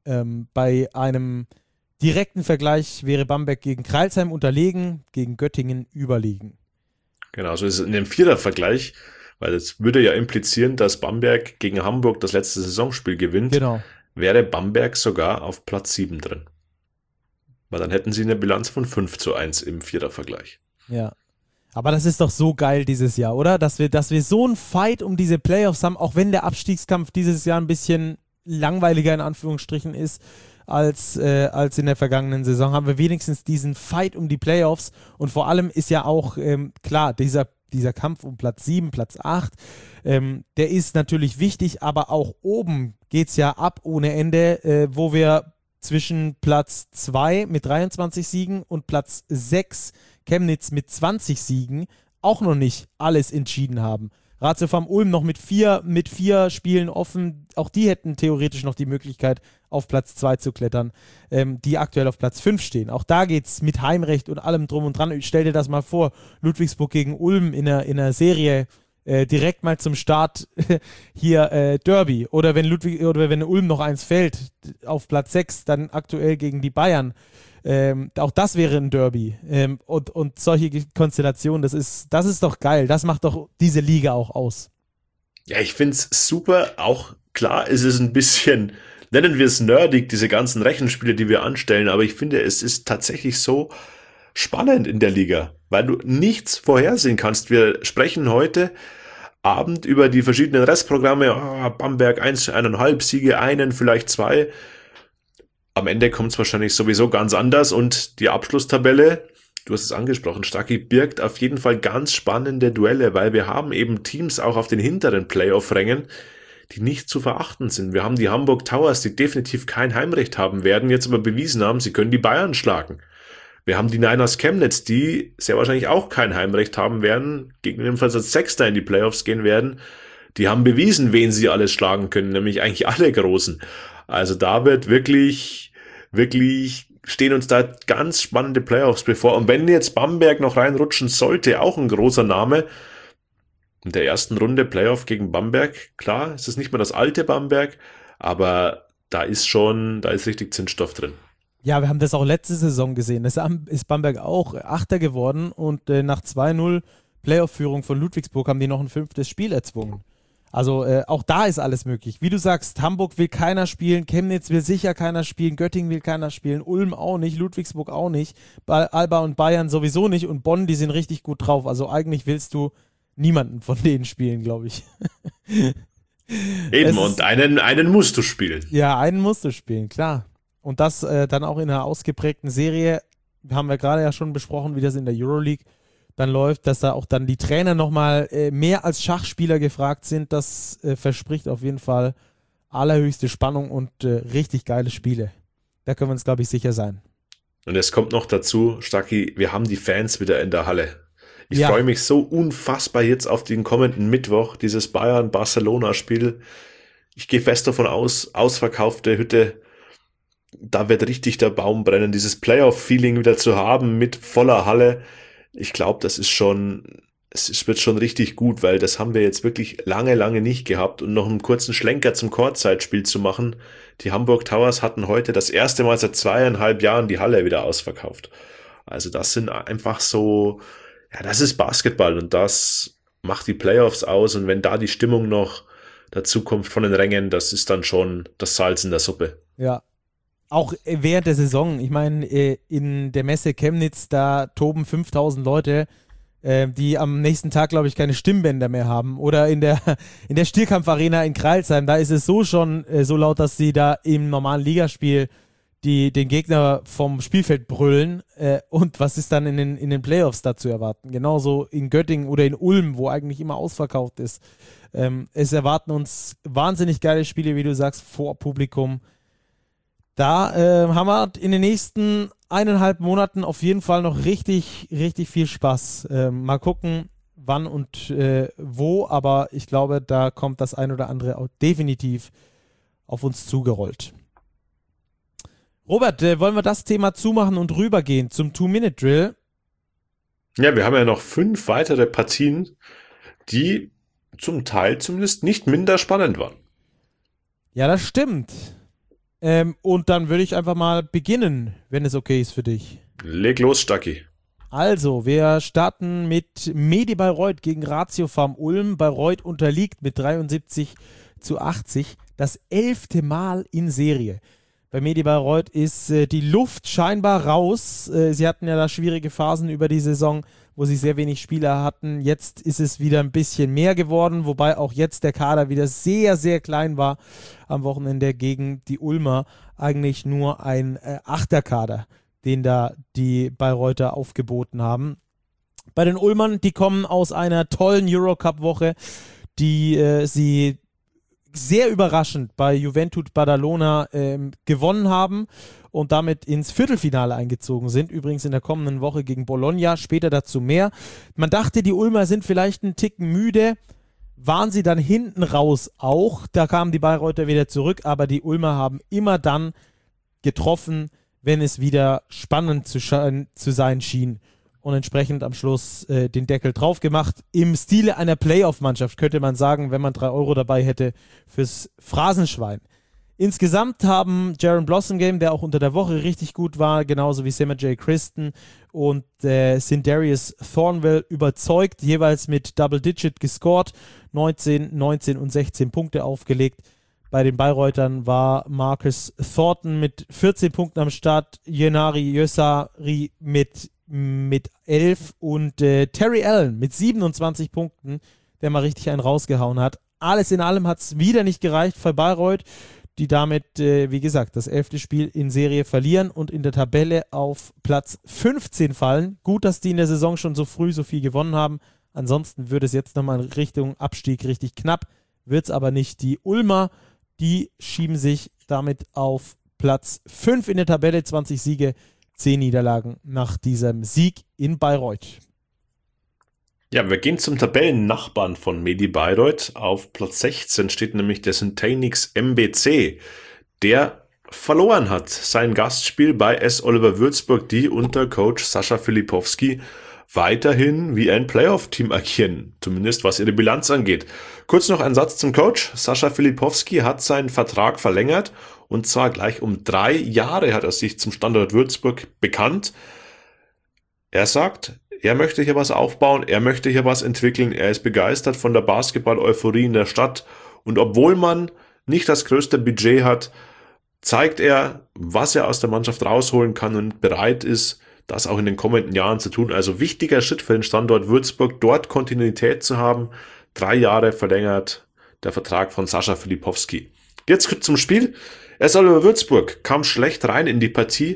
Bei einem direkten Vergleich wäre Bamberg gegen Crailsheim unterlegen, gegen Göttingen überlegen. Genau, so ist es in dem Vierervergleich, weil das würde ja implizieren, dass Bamberg gegen Hamburg das letzte Saisonspiel gewinnt. Genau. Wäre Bamberg sogar auf Platz 7 drin. Weil dann hätten sie eine Bilanz von 5-1 im Vierervergleich. Ja. Aber das ist doch so geil dieses Jahr, oder? Dass wir so einen Fight um diese Playoffs haben, auch wenn der Abstiegskampf dieses Jahr ein bisschen langweiliger in Anführungsstrichen ist als in der vergangenen Saison, haben wir wenigstens diesen Fight um die Playoffs und vor allem ist ja auch, klar, dieser Kampf um Platz 7, Platz 8, der ist natürlich wichtig, aber auch oben geht es ja ab ohne Ende, wo wir zwischen Platz 2 mit 23 Siegen und Platz 6 Chemnitz mit 20 Siegen auch noch nicht alles entschieden haben. Ratio Farm Ulm noch mit vier Spielen offen. Auch die hätten theoretisch noch die Möglichkeit, auf Platz 2 zu klettern, die aktuell auf Platz 5 stehen. Auch da geht es mit Heimrecht und allem drum und dran. Stell dir das mal vor, Ludwigsburg gegen Ulm in einer Serie direkt mal zum Start hier Derby. Oder wenn Ulm noch eins fällt, auf Platz 6, dann aktuell gegen die Bayern. Auch das wäre ein Derby. Und solche Konstellationen, das ist doch geil. Das macht doch diese Liga auch aus. Ja, ich find's super. Auch klar, es ist ein bisschen, nennen wir es nerdig, diese ganzen Rechenspiele, die wir anstellen. Aber ich finde, es ist tatsächlich so spannend in der Liga, weil du nichts vorhersehen kannst. Wir sprechen heute Abend über die verschiedenen Restprogramme. Bamberg 1,5 Siege, vielleicht 2. Am Ende kommt es wahrscheinlich sowieso ganz anders und die Abschlusstabelle, du hast es angesprochen, Stacki, birgt auf jeden Fall ganz spannende Duelle, weil wir haben eben Teams auch auf den hinteren Playoff-Rängen, die nicht zu verachten sind. Wir haben die Hamburg Towers, die definitiv kein Heimrecht haben werden, jetzt aber bewiesen haben, sie können die Bayern schlagen. Wir haben die Niners Chemnitz, die sehr wahrscheinlich auch kein Heimrecht haben werden, gegebenenfalls als Sechster in die Playoffs gehen werden. Die haben bewiesen, wen sie alles schlagen können, nämlich eigentlich alle Großen. Also da wird wirklich stehen uns da ganz spannende Playoffs bevor. Und wenn jetzt Bamberg noch reinrutschen sollte, auch ein großer Name, in der ersten Runde Playoff gegen Bamberg, klar, es ist nicht mehr das alte Bamberg, aber da ist richtig Zündstoff drin. Ja, wir haben das auch letzte Saison gesehen. Das ist Bamberg auch Achter geworden und nach 2-0 Playoff-Führung von Ludwigsburg haben die noch ein 5. Spiel erzwungen. Also auch da ist alles möglich. Wie du sagst, Hamburg will keiner spielen, Chemnitz will sicher keiner spielen, Göttingen will keiner spielen, Ulm auch nicht, Ludwigsburg auch nicht, Alba und Bayern sowieso nicht und Bonn, die sind richtig gut drauf. Also eigentlich willst du niemanden von denen spielen, glaube ich. Eben, und einen musst du spielen. Ja, einen musst du spielen, klar. Und das dann auch in einer ausgeprägten Serie, haben wir gerade ja schon besprochen, wie das in der Euroleague dann läuft, dass da auch dann die Trainer nochmal mehr als Schachspieler gefragt sind. Das verspricht auf jeden Fall allerhöchste Spannung und richtig geile Spiele. Da können wir uns, glaube ich, sicher sein. Und es kommt noch dazu, Stacki, wir haben die Fans wieder in der Halle. Ich Ja. freue mich so unfassbar jetzt auf den kommenden Mittwoch, dieses Bayern-Barcelona-Spiel. Ich gehe fest davon aus, ausverkaufte Hütte, da wird richtig der Baum brennen, dieses Playoff-Feeling wieder zu haben mit voller Halle. Ich glaube, es wird schon richtig gut, weil das haben wir jetzt wirklich lange, lange nicht gehabt. Und noch einen kurzen Schlenker zum Kurzzeitspiel zu machen. Die Hamburg Towers hatten heute das erste Mal seit 2,5 Jahren die Halle wieder ausverkauft. Also das sind einfach so, ja, das ist Basketball und das macht die Playoffs aus. Und wenn da die Stimmung noch dazu kommt von den Rängen, das ist dann schon das Salz in der Suppe. Ja. Auch während der Saison, ich meine, in der Messe Chemnitz, da toben 5000 Leute, die am nächsten Tag, glaube ich, keine Stimmbänder mehr haben. Oder in der Stierkampfarena in Crailsheim, da ist es so schon so laut, dass sie da im normalen Ligaspiel den Gegner vom Spielfeld brüllen. Und was ist dann in den Playoffs da zu erwarten? Genauso in Göttingen oder in Ulm, wo eigentlich immer ausverkauft ist. Es erwarten uns wahnsinnig geile Spiele, wie du sagst, vor Publikum. Da haben wir in den nächsten 1,5 Monaten auf jeden Fall noch richtig, richtig viel Spaß. Mal gucken, wann und wo, aber ich glaube, da kommt das ein oder andere auch definitiv auf uns zugerollt. Robert, wollen wir das Thema zumachen und rübergehen zum 2-Minute-Drill? Ja, wir haben ja noch 5 weitere Partien, die zum Teil zumindest nicht minder spannend waren. Ja, das stimmt. Und dann würde ich einfach mal beginnen, wenn es okay ist für dich. Leg los, Stacki. Also, wir starten mit Medi Bayreuth gegen Ratio Farm Ulm. Bayreuth unterliegt mit 73-80 das 11. Mal in Serie. Bei Medi Bayreuth ist die Luft scheinbar raus. Sie hatten ja da schwierige Phasen über die Saison, wo sie sehr wenig Spieler hatten. Jetzt ist es wieder ein bisschen mehr geworden, wobei auch jetzt der Kader wieder sehr, sehr klein war am Wochenende gegen die Ulmer. Eigentlich nur ein Achterkader, den da die Bayreuther aufgeboten haben. Bei den Ulmern, die kommen aus einer tollen Eurocup-Woche, die sie sehr überraschend bei Juventud Badalona gewonnen haben und damit ins Viertelfinale eingezogen sind. Übrigens in der kommenden Woche gegen Bologna, später dazu mehr. Man dachte, die Ulmer sind vielleicht einen Ticken müde, waren sie dann hinten raus auch. Da kamen die Bayreuther wieder zurück, aber die Ulmer haben immer dann getroffen, wenn es wieder spannend zu sein schien. Und entsprechend am Schluss den Deckel drauf gemacht. Im Stile einer Playoff-Mannschaft könnte man sagen, wenn man 3 Euro dabei hätte fürs Phrasenschwein. Insgesamt haben Jaron Blossomgame, der auch unter der Woche richtig gut war, genauso wie Sema J. Christen und Sindarius Thornwell überzeugt, jeweils mit Double-Digit gescored, 19, 19 und 16 Punkte aufgelegt. Bei den Bayreutern war Marcus Thornton mit 14 Punkten am Start, Yenari Jösari mit 11 und Terry Allen mit 27 Punkten, der mal richtig einen rausgehauen hat. Alles in allem hat es wieder nicht gereicht für Bayreuth, die damit, wie gesagt, das 11. Spiel in Serie verlieren und in der Tabelle auf Platz 15 fallen. Gut, dass die in der Saison schon so früh so viel gewonnen haben. Ansonsten würde es jetzt nochmal in Richtung Abstieg richtig knapp. Wird es aber nicht. Die Ulmer, die schieben sich damit auf Platz 5 in der Tabelle, 20 Siege, 10 Niederlagen nach diesem Sieg in Bayreuth. Ja, wir gehen zum Tabellennachbarn von Medi Bayreuth. Auf Platz 16 steht nämlich der Syntanix MBC, der verloren hat sein Gastspiel bei S. Oliver Würzburg, die unter Coach Sascha Filipowski weiterhin wie ein Playoff-Team agieren, zumindest was ihre Bilanz angeht. Kurz noch ein Satz zum Coach. Sascha Filipowski hat seinen Vertrag verlängert und zwar gleich um 3 Jahre hat er sich zum Standort Würzburg bekannt. Er sagt, er möchte hier was aufbauen, er möchte hier was entwickeln, er ist begeistert von der Basketball-Euphorie in der Stadt und obwohl man nicht das größte Budget hat, zeigt er, was er aus der Mannschaft rausholen kann und bereit ist, das auch in den kommenden Jahren zu tun. Also wichtiger Schritt für den Standort Würzburg, dort Kontinuität zu haben. 3 Jahre verlängert der Vertrag von Sascha Filipowski. Jetzt zum Spiel. S. Oliver Würzburg kam schlecht rein in die Partie.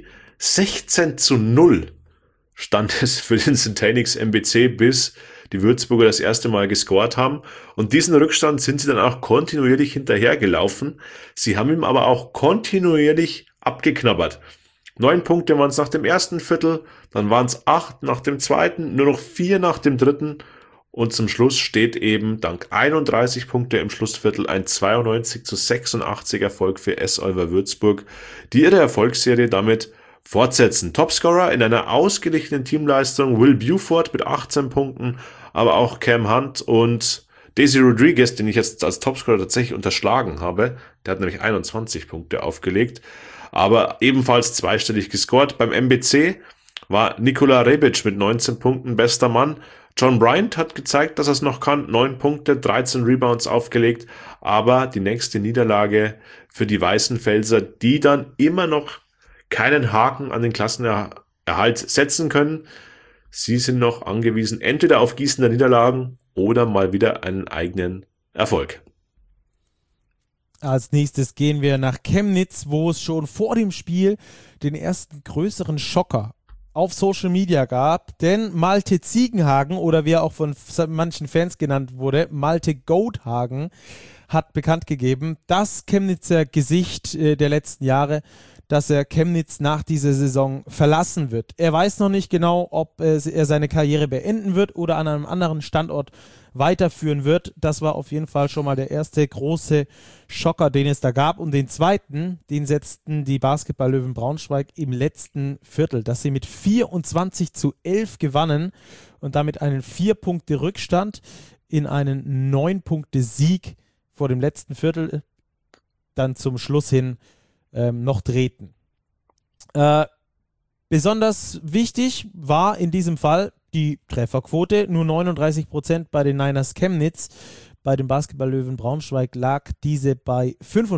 16-0 stand es für den Syntanix MBC, bis die Würzburger das erste Mal gescored haben. Und diesen Rückstand sind sie dann auch kontinuierlich hinterhergelaufen. Sie haben ihm aber auch kontinuierlich abgeknabbert. 9 Punkte waren es nach dem ersten Viertel, dann waren es 8 nach dem zweiten, nur noch 4 nach dem dritten und zum Schluss steht eben dank 31 Punkte im Schlussviertel ein 92-86 Erfolg für S-Olver Würzburg, die ihre Erfolgsserie damit fortsetzen. Topscorer in einer ausgeglichenen Teamleistung Will Buford mit 18 Punkten, aber auch Cam Hunt und Daisy Rodriguez, den ich jetzt als Topscorer tatsächlich unterschlagen habe, der hat nämlich 21 Punkte aufgelegt, aber ebenfalls zweistellig gescored. Beim MBC war Nikola Rebic mit 19 Punkten bester Mann. John Bryant hat gezeigt, dass er es noch kann. 9 Punkte, 13 Rebounds aufgelegt. Aber die nächste Niederlage für die Weißenfelser, die dann immer noch keinen Haken an den Klassenerhalt setzen können. Sie sind noch angewiesen entweder auf Gießen der Niederlagen oder mal wieder einen eigenen Erfolg. Als nächstes gehen wir nach Chemnitz, wo es schon vor dem Spiel den ersten größeren Schocker auf Social Media gab, denn Malte Ziegenhagen oder wie er auch von manchen Fans genannt wurde, Malte Goathagen, hat bekannt gegeben, das Chemnitzer Gesicht der letzten Jahre, dass er Chemnitz nach dieser Saison verlassen wird. Er weiß noch nicht genau, ob er seine Karriere beenden wird oder an einem anderen Standort weiterführen wird. Das war auf jeden Fall schon mal der erste große Schocker, den es da gab. Und den zweiten, den setzten die Basketball-Löwen Braunschweig im letzten Viertel, dass sie mit 24-11 gewannen und damit einen 4-Punkte-Rückstand in einen 9-Punkte-Sieg vor dem letzten Viertel dann zum Schluss hin noch drehten. Besonders wichtig war in diesem Fall die Trefferquote, nur 39% bei den Niners Chemnitz. Bei den Basketball-Löwen Braunschweig lag diese bei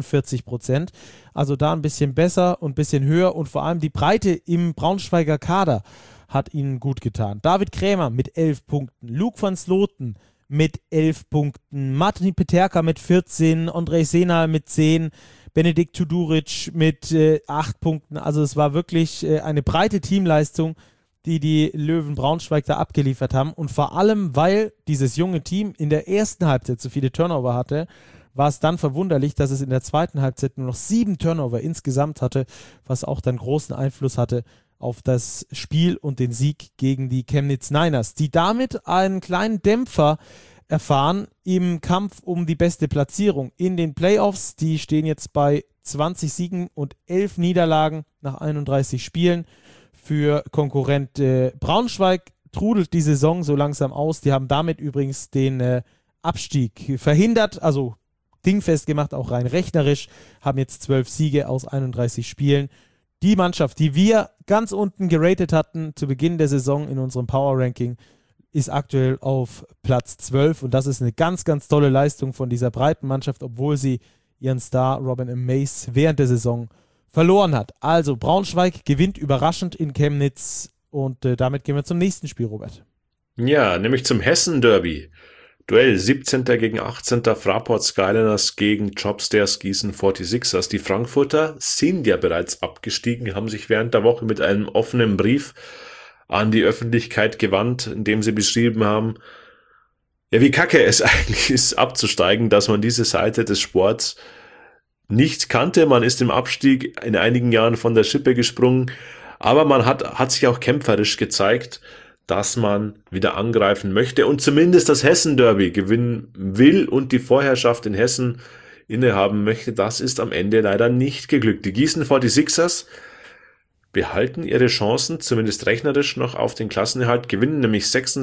45%. Also da ein bisschen besser und ein bisschen höher und vor allem die Breite im Braunschweiger Kader hat ihnen gut getan. David Krämer mit 11 Punkten, Luke van Sloten mit 11 Punkten, Martin Peterka mit 14, Andrej Senal mit 10, Benedikt Tuduric mit 8 Punkten. Also es war wirklich eine breite Teamleistung, die Löwen Braunschweig da abgeliefert haben. Und vor allem, weil dieses junge Team in der ersten Halbzeit so viele Turnover hatte, war es dann verwunderlich, dass es in der zweiten Halbzeit nur noch 7 Turnover insgesamt hatte, was auch dann großen Einfluss hatte auf das Spiel und den Sieg gegen die Chemnitz Niners, die damit einen kleinen Dämpfer erfahren im Kampf um die beste Platzierung in den Playoffs. Die stehen jetzt bei 20 Siegen und 11 Niederlagen nach 31 Spielen. Für Konkurrent Braunschweig trudelt die Saison so langsam aus. Die haben damit übrigens den Abstieg verhindert, also dingfest gemacht, auch rein rechnerisch, haben jetzt 12 Siege aus 31 Spielen. Die Mannschaft, die wir ganz unten geratet hatten zu Beginn der Saison in unserem Power Ranking, ist aktuell auf Platz 12 und das ist eine ganz, ganz tolle Leistung von dieser breiten Mannschaft, obwohl sie ihren Star Robin M. Mace während der Saison verloren hat. Also Braunschweig gewinnt überraschend in Chemnitz und damit gehen wir zum nächsten Spiel, Robert. Ja, nämlich zum Hessen-Derby. Duell 17. gegen 18. Fraport Skyliners gegen Jobstairs Gießen 46ers. Die Frankfurter sind ja bereits abgestiegen, haben sich während der Woche mit einem offenen Brief an die Öffentlichkeit gewandt, in dem sie beschrieben haben, ja, wie kacke es eigentlich ist, abzusteigen, dass man diese Seite des Sports nicht kannte. Man ist im Abstieg in einigen Jahren von der Schippe gesprungen, aber man hat sich auch kämpferisch gezeigt, dass man wieder angreifen möchte und zumindest das Hessen-Derby gewinnen will und die Vorherrschaft in Hessen innehaben möchte. Das ist am Ende leider nicht geglückt. Die Gießen 46ers behalten ihre Chancen, zumindest rechnerisch, noch auf den Klassenerhalt, gewinnen nämlich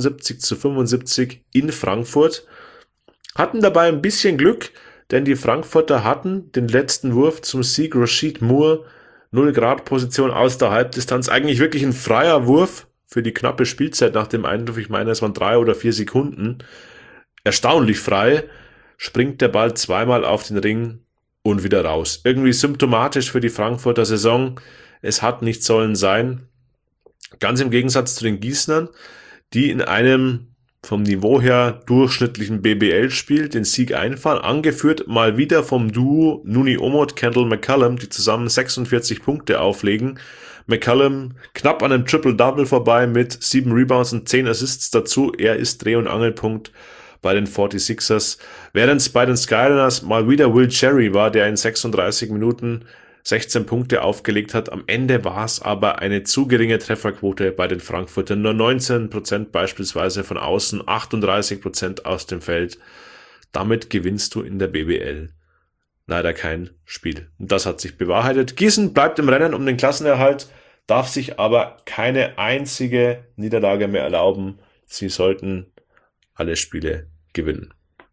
76-75 in Frankfurt, hatten dabei ein bisschen Glück, denn die Frankfurter hatten den letzten Wurf zum Sieg, Rashid Moore, 0-Grad-Position aus der Halbdistanz, eigentlich wirklich ein freier Wurf für die knappe Spielzeit nach dem Einwurf, ich meine, es waren 3 oder 4 Sekunden, erstaunlich frei, springt der Ball zweimal auf den Ring und wieder raus. Irgendwie symptomatisch für die Frankfurter Saison, es hat nicht sollen sein. Ganz im Gegensatz zu den Gießnern, die in einem vom Niveau her durchschnittlichen BBL-Spiel den Sieg einfahren, angeführt mal wieder vom Duo Nuni Omot, Kendall McCallum, die zusammen 46 Punkte auflegen. McCallum knapp an einem Triple-Double vorbei mit 7 Rebounds und 10 Assists dazu. Er ist Dreh- und Angelpunkt bei den 46ers. Während es bei den Skyliners mal wieder Will Cherry war, der in 36 Minuten 16 Punkte aufgelegt hat. Am Ende war es aber eine zu geringe Trefferquote bei den Frankfurtern. Nur 19% beispielsweise von außen, 38% aus dem Feld. Damit gewinnst du in der BBL leider kein Spiel. Und das hat sich bewahrheitet. Gießen bleibt im Rennen um den Klassenerhalt, darf sich aber keine einzige Niederlage mehr erlauben. Sie sollten alle Spiele gewinnen.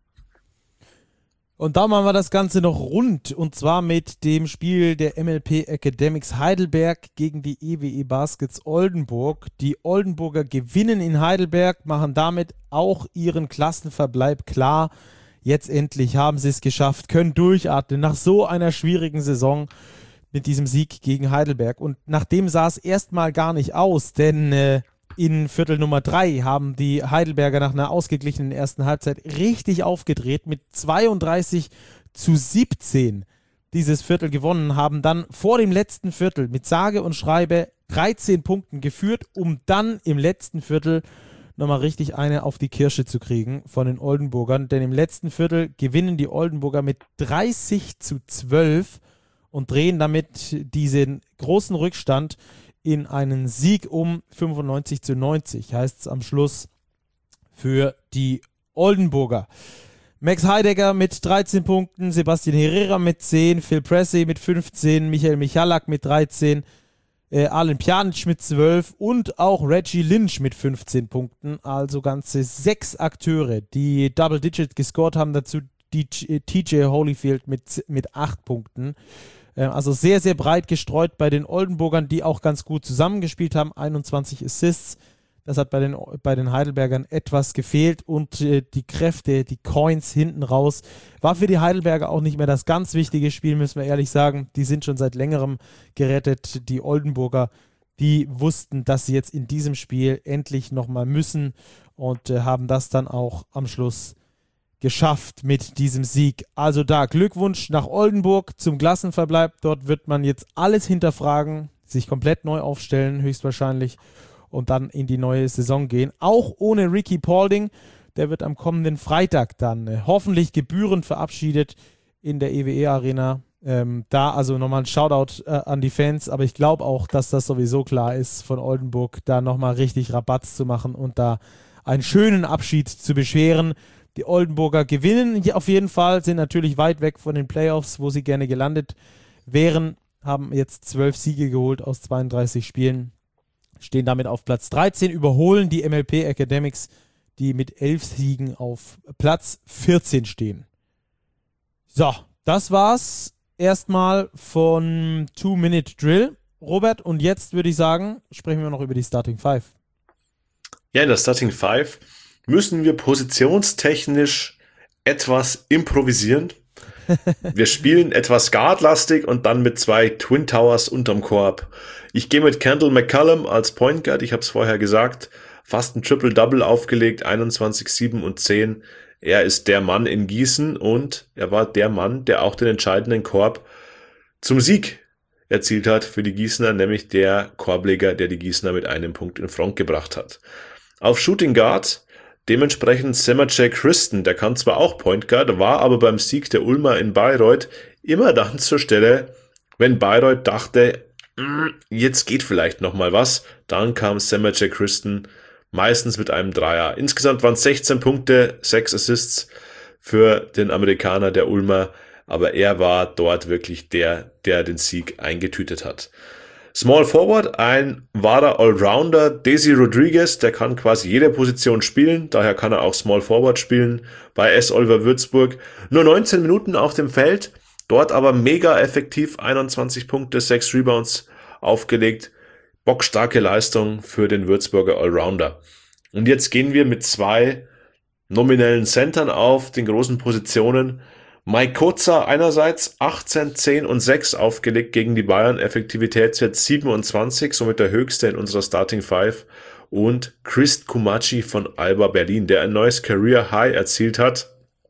Und da machen wir das Ganze noch rund, und zwar mit dem Spiel der MLP Academics Heidelberg gegen die EWE Baskets Oldenburg. Die Oldenburger gewinnen in Heidelberg, machen damit auch ihren Klassenverbleib klar. Jetzt endlich haben sie es geschafft, können durchatmen nach so einer schwierigen Saison mit diesem Sieg gegen Heidelberg. Und nachdem sah es erstmal gar nicht aus, denn in Viertel Nummer 3 haben die Heidelberger nach einer ausgeglichenen ersten Halbzeit richtig aufgedreht, mit 32-17 dieses Viertel gewonnen, haben dann vor dem letzten Viertel mit sage und schreibe 13 Punkten geführt, um dann im letzten Viertel nochmal richtig eine auf die Kirsche zu kriegen von den Oldenburgern, denn im letzten Viertel gewinnen die Oldenburger mit 30-12 und drehen damit diesen großen Rückstand in einen Sieg um 95-90, heißt es am Schluss für die Oldenburger. Max Heidegger mit 13 Punkten, Sebastian Herrera mit 10, Phil Pressey mit 15, Michael Michalak mit 13, Alen Pjanic mit 12 und auch Reggie Lynch mit 15 Punkten. Also ganze 6 Akteure, die Double-Digit gescored haben, dazu die TJ Holyfield mit 8 Punkten. Also sehr, sehr breit gestreut bei den Oldenburgern, die auch ganz gut zusammengespielt haben. 21 Assists. Das hat bei den Heidelbergern etwas gefehlt. Und die Kräfte, die Coins hinten raus, war für die Heidelberger auch nicht mehr das ganz wichtige Spiel, müssen wir ehrlich sagen. Die sind schon seit längerem gerettet. Die Oldenburger, die wussten, dass sie jetzt in diesem Spiel endlich nochmal müssen und haben das dann auch am Schluss geschafft mit diesem Sieg. Also da Glückwunsch nach Oldenburg zum Klassenverbleib. Dort wird man jetzt alles hinterfragen, sich komplett neu aufstellen, höchstwahrscheinlich, und dann in die neue Saison gehen. Auch ohne Ricky Paulding. Der wird am kommenden Freitag dann hoffentlich gebührend verabschiedet in der EWE Arena. Da also nochmal ein Shoutout an die Fans, aber ich glaube auch, dass das sowieso klar ist von Oldenburg, da nochmal richtig Rabatz zu machen und da einen schönen Abschied zu bescheren. Die Oldenburger gewinnen hier auf jeden Fall, sind natürlich weit weg von den Playoffs, wo sie gerne gelandet wären, haben jetzt 12 Siege geholt aus 32 Spielen, stehen damit auf Platz 13, überholen die MLP Academics, die mit 11 Siegen auf Platz 14 stehen. So, das war's erstmal von 2-Minute Drill. Robert, und jetzt würde ich sagen, sprechen wir noch über die Starting Five. Ja, in der Starting Five müssen wir positionstechnisch etwas improvisieren. Wir spielen etwas guardlastig und dann mit 2 Twin Towers unterm Korb. Ich gehe mit Kendall McCallum als Point Guard, ich habe es vorher gesagt, fast ein Triple-Double aufgelegt, 21, 7 und 10. Er ist der Mann in Gießen und er war der Mann, der auch den entscheidenden Korb zum Sieg erzielt hat für die Gießener, nämlich der Korbleger, der die Gießener mit einem Punkt in Front gebracht hat. Auf Shooting Guard dementsprechend Semajay Christen, der kann zwar auch Point Guard, war aber beim Sieg der Ulmer in Bayreuth immer dann zur Stelle, wenn Bayreuth dachte, jetzt geht vielleicht nochmal was, dann kam Semajay Christen meistens mit einem Dreier. Insgesamt waren es 16 Punkte, 6 Assists für den Amerikaner der Ulmer, aber er war dort wirklich der den Sieg eingetütet hat. Small Forward, ein wahrer Allrounder, Desi Rodriguez, der kann quasi jede Position spielen, daher kann er auch Small Forward spielen bei S. Oliver Würzburg. Nur 19 Minuten auf dem Feld, dort aber mega effektiv, 21 Punkte, 6 Rebounds aufgelegt. Bockstarke Leistung für den Würzburger Allrounder. Und jetzt gehen wir mit 2 nominellen Centern auf den großen Positionen. Mike Koza einerseits 18, 10 und 6 aufgelegt gegen die Bayern, Effektivitätswert 27, somit der höchste in unserer Starting Five. Und Chris Kumachi von Alba Berlin, der ein neues Career High erzielt hat.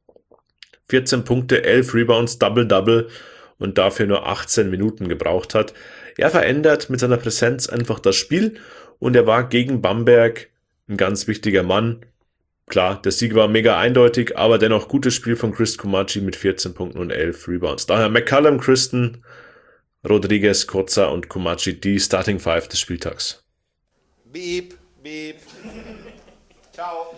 14 Punkte, 11 Rebounds, Double-Double und dafür nur 18 Minuten gebraucht hat. Er verändert mit seiner Präsenz einfach das Spiel und er war gegen Bamberg ein ganz wichtiger Mann. Klar, der Sieg war mega eindeutig, aber dennoch gutes Spiel von Chris Kumachi mit 14 Punkten und 11 Rebounds. Daher McCallum, Christen, Rodriguez, Koza und Kumachi die Starting Five des Spieltags. Beep, beep. Ciao.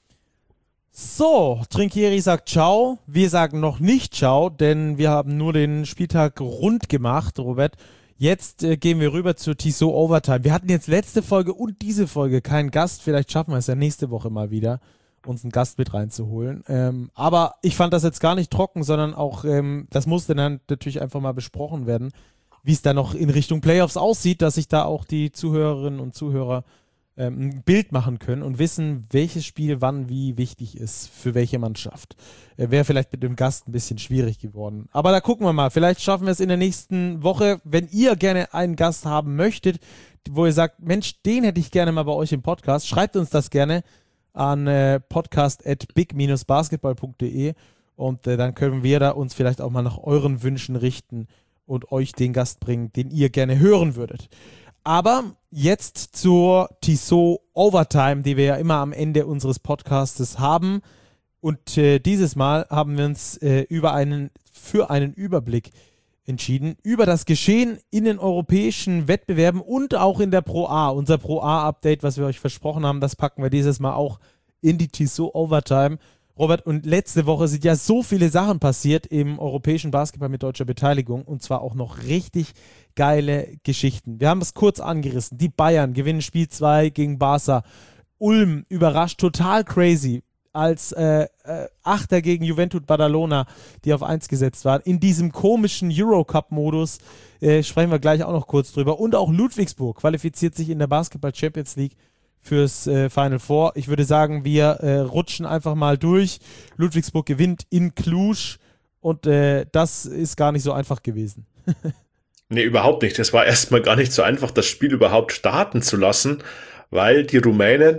So, Trinkieri sagt Ciao. Wir sagen noch nicht Ciao, denn wir haben nur den Spieltag rund gemacht, Robert. Jetzt gehen wir rüber zur Tissot Overtime. Wir hatten jetzt letzte Folge und diese Folge keinen Gast. Vielleicht schaffen wir es ja nächste Woche mal wieder, uns einen Gast mit reinzuholen. Aber ich fand das jetzt gar nicht trocken, sondern auch, das musste dann natürlich einfach mal besprochen werden, wie es da noch in Richtung Playoffs aussieht, dass sich da auch die Zuhörerinnen und Zuhörer ein Bild machen können und wissen, welches Spiel wann wie wichtig ist für welche Mannschaft. Wäre vielleicht mit dem Gast ein bisschen schwierig geworden. Aber da gucken wir mal. Vielleicht schaffen wir es in der nächsten Woche. Wenn ihr gerne einen Gast haben möchtet, wo ihr sagt, Mensch, den hätte ich gerne mal bei euch im Podcast, schreibt uns das gerne an podcast@big-basketball.de und dann können wir da uns vielleicht auch mal nach euren Wünschen richten und euch den Gast bringen, den ihr gerne hören würdet. Aber jetzt zur Tissot Overtime, die wir ja immer am Ende unseres Podcastes haben. Und dieses Mal haben wir uns für einen Überblick entschieden über das Geschehen in den europäischen Wettbewerben und auch in der Pro A. Unser Pro A-Update, was wir euch versprochen haben, das packen wir dieses Mal auch in die Tissot Overtime. Robert, und letzte Woche sind ja so viele Sachen passiert im europäischen Basketball mit deutscher Beteiligung und zwar auch noch richtig geile Geschichten. Wir haben es kurz angerissen. Die Bayern gewinnen Spiel 2 gegen Barca. Ulm überrascht total crazy als Achter gegen Juventud Badalona, die auf 1 gesetzt waren. In diesem komischen Eurocup-Modus sprechen wir gleich auch noch kurz drüber. Und auch Ludwigsburg qualifiziert sich in der Basketball Champions League fürs Final Four. Ich würde sagen, wir rutschen einfach mal durch. Ludwigsburg gewinnt in Cluj und das ist gar nicht so einfach gewesen. Nee, überhaupt nicht. Es war erstmal gar nicht so einfach, das Spiel überhaupt starten zu lassen, weil die Rumänen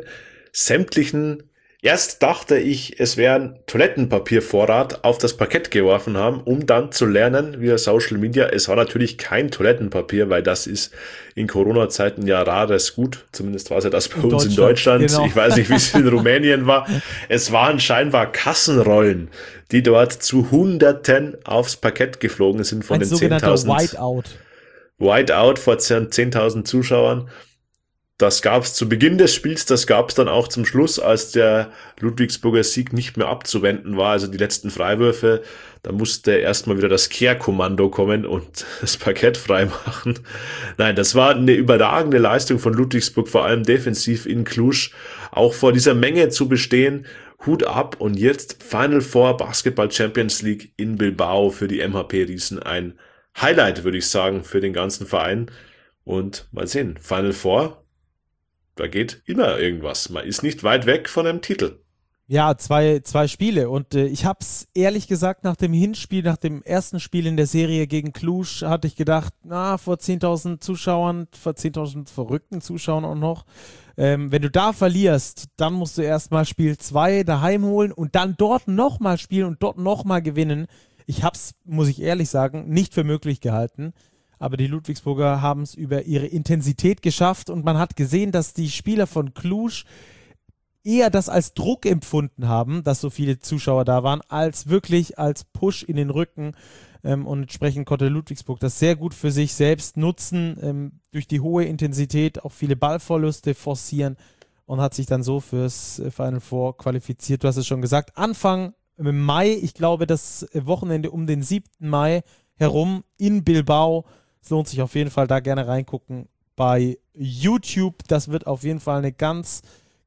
erst dachte ich, es wäre ein Toilettenpapiervorrat auf das Parkett geworfen haben, um dann zu lernen via Social Media. Es war natürlich kein Toilettenpapier, weil das ist in Corona-Zeiten ja rares Gut. Zumindest war es ja das bei uns in Deutschland. Genau. Ich weiß nicht, wie es in Rumänien war. Es waren scheinbar Kassenrollen, die dort zu Hunderten aufs Parkett geflogen sind von den 10.000. Whiteout vor 10.000 Zuschauern. Das gab es zu Beginn des Spiels, das gab es dann auch zum Schluss, als der Ludwigsburger Sieg nicht mehr abzuwenden war, also die letzten Freiwürfe. Da musste erstmal wieder das Kehrkommando kommen und das Parkett freimachen. Nein, das war eine überragende Leistung von Ludwigsburg, vor allem defensiv in Cluj. Auch vor dieser Menge zu bestehen, Hut ab. Und jetzt Final Four Basketball Champions League in Bilbao für die MHP-Riesen. Ein Highlight, würde ich sagen, für den ganzen Verein. Und mal sehen, Final Four, da geht immer irgendwas. Man ist nicht weit weg von einem Titel. Ja, zwei Spiele. Und ich habe es ehrlich gesagt nach dem Hinspiel, nach dem ersten Spiel in der Serie gegen Cluj, hatte ich gedacht, vor 10.000 Zuschauern, vor 10.000 verrückten Zuschauern auch noch. Wenn du da verlierst, dann musst du erstmal Spiel 2 daheim holen und dann dort nochmal spielen und dort nochmal gewinnen. Ich habe es, muss ich ehrlich sagen, nicht für möglich gehalten. Aber die Ludwigsburger haben es über ihre Intensität geschafft und man hat gesehen, dass die Spieler von Cluj eher das als Druck empfunden haben, dass so viele Zuschauer da waren, als wirklich als Push in den Rücken. Und entsprechend konnte Ludwigsburg das sehr gut für sich selbst nutzen, durch die hohe Intensität auch viele Ballverluste forcieren und hat sich dann so fürs Final Four qualifiziert. Du hast es schon gesagt, Anfang Mai, ich glaube das Wochenende um den 7. Mai herum in Bilbao. Es lohnt sich auf jeden Fall, da gerne reingucken bei YouTube. Das wird auf jeden Fall eine ganz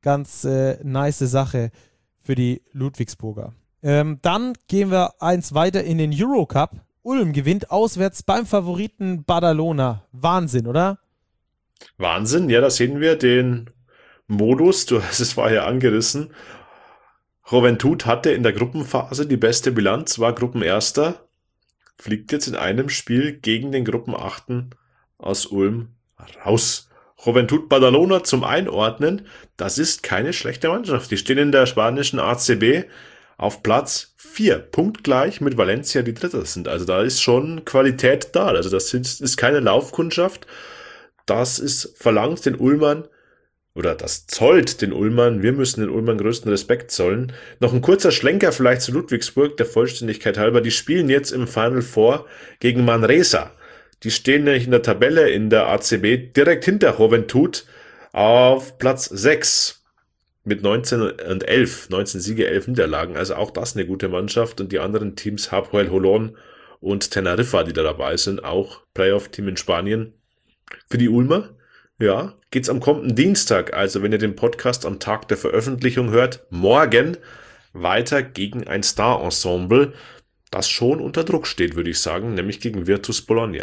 nice Sache für die Ludwigsburger. Dann gehen wir eins weiter in den Eurocup. Ulm gewinnt auswärts beim Favoriten Badalona. Wahnsinn, oder? Wahnsinn, ja, da sehen wir den Modus. Du hast es vorher angerissen. Juventud hatte in der Gruppenphase die beste Bilanz, war Gruppenerster. Fliegt jetzt in einem Spiel gegen den Gruppenachten aus Ulm raus. Juventud Badalona zum Einordnen, das ist keine schlechte Mannschaft. Die stehen in der spanischen ACB auf Platz 4, punktgleich mit Valencia, die Dritter sind. Also da ist schon Qualität da. Also das ist keine Laufkundschaft. Das ist verlangt den Ulmern, oder das zollt den Ulmern, wir müssen den Ulmern größten Respekt zollen. Noch ein kurzer Schlenker vielleicht zu Ludwigsburg, der Vollständigkeit halber. Die spielen jetzt im Final Four gegen Manresa. Die stehen nämlich in der Tabelle in der ACB direkt hinter Joventut auf Platz 6 mit 19 und 11, 19 Siege, 11 Niederlagen. Also auch das eine gute Mannschaft. Und die anderen Teams, Hapoel Holon und Teneriffa, die da dabei sind, auch Playoff-Team in Spanien. Für die Ulmer, ja, geht's am kommenden Dienstag, also wenn ihr den Podcast am Tag der Veröffentlichung hört, morgen weiter gegen ein Star-Ensemble, das schon unter Druck steht, würde ich sagen, nämlich gegen Virtus Bologna.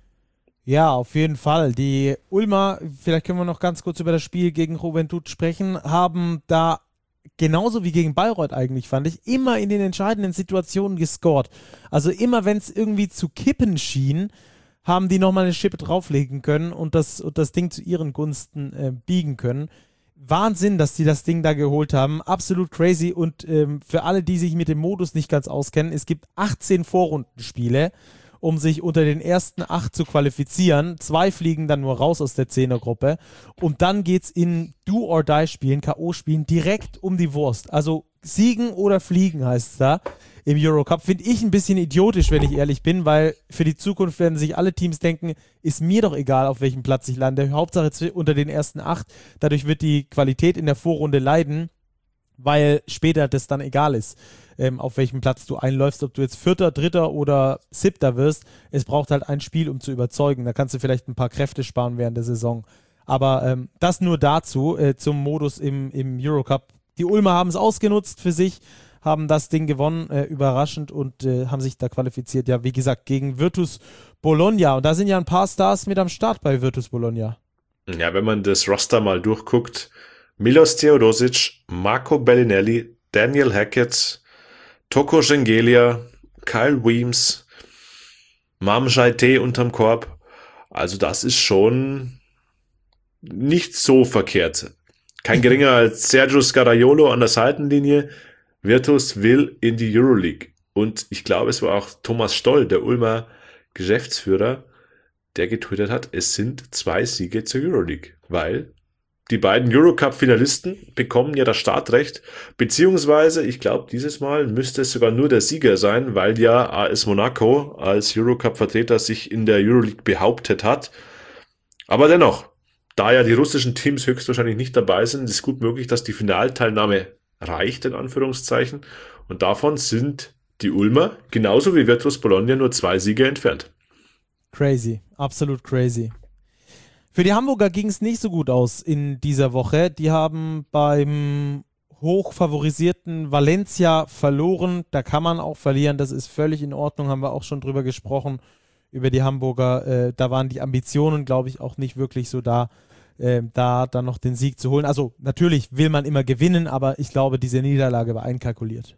Ja, auf jeden Fall. Die Ulmer, vielleicht können wir noch ganz kurz über das Spiel gegen Joventut sprechen, haben da genauso wie gegen Bayreuth eigentlich, fand ich, immer in den entscheidenden Situationen gescored. Also immer, wenn es irgendwie zu kippen schien, haben die nochmal eine Schippe drauflegen können und das Ding zu ihren Gunsten biegen können. Wahnsinn, dass die das Ding da geholt haben. Absolut crazy. Und für alle, die sich mit dem Modus nicht ganz auskennen, es gibt 18 Vorrundenspiele, um sich unter den ersten 8 zu qualifizieren. 2 fliegen dann nur raus aus der 10er-Gruppe. Und dann geht's in Do-or-Die-Spielen, K.O.-Spielen, direkt um die Wurst. Also siegen oder fliegen heißt es da im Eurocup. Finde ich ein bisschen idiotisch, wenn ich ehrlich bin, weil für die Zukunft werden sich alle Teams denken, ist mir doch egal, auf welchem Platz ich lande. Hauptsache unter den ersten 8. Dadurch wird die Qualität in der Vorrunde leiden, weil später das dann egal ist, auf welchem Platz du einläufst, ob du jetzt 4., 3. oder 7. wirst. Es braucht halt ein Spiel, um zu überzeugen. Da kannst du vielleicht ein paar Kräfte sparen während der Saison. Aber das nur dazu, zum Modus im Eurocup. Die Ulmer haben es ausgenutzt für sich, haben das Ding gewonnen, überraschend, und haben sich da qualifiziert. Ja, wie gesagt, gegen Virtus Bologna. Und da sind ja ein paar Stars mit am Start bei Virtus Bologna. Ja, wenn man das Roster mal durchguckt, Milos Teodosic, Marco Bellinelli, Daniel Hackett, Toko Schengelia, Kyle Weems, Mam Jaite unterm Korb. Also das ist schon nicht so verkehrt. Kein geringer als Sergio Scariolo an der Seitenlinie. Virtus will in die Euroleague. Und ich glaube, es war auch Thomas Stoll, der Ulmer Geschäftsführer, der getwittert hat, es sind 2 Siege zur Euroleague, weil die beiden Eurocup-Finalisten bekommen ja das Startrecht, beziehungsweise, ich glaube, dieses Mal müsste es sogar nur der Sieger sein, weil ja AS Monaco als Eurocup-Vertreter sich in der Euroleague behauptet hat. Aber dennoch, da ja die russischen Teams höchstwahrscheinlich nicht dabei sind, ist gut möglich, dass die Finalteilnahme reicht, in Anführungszeichen. Und davon sind die Ulmer, genauso wie Virtus Bologna, nur 2 Siege entfernt. Crazy, absolut crazy. Für die Hamburger ging es nicht so gut aus in dieser Woche. Die haben beim hochfavorisierten Valencia verloren. Da kann man auch verlieren, das ist völlig in Ordnung, haben wir auch schon drüber gesprochen, über die Hamburger. Da waren die Ambitionen, glaube ich, auch nicht wirklich so da dann noch den Sieg zu holen. Also natürlich will man immer gewinnen, aber ich glaube, diese Niederlage war einkalkuliert.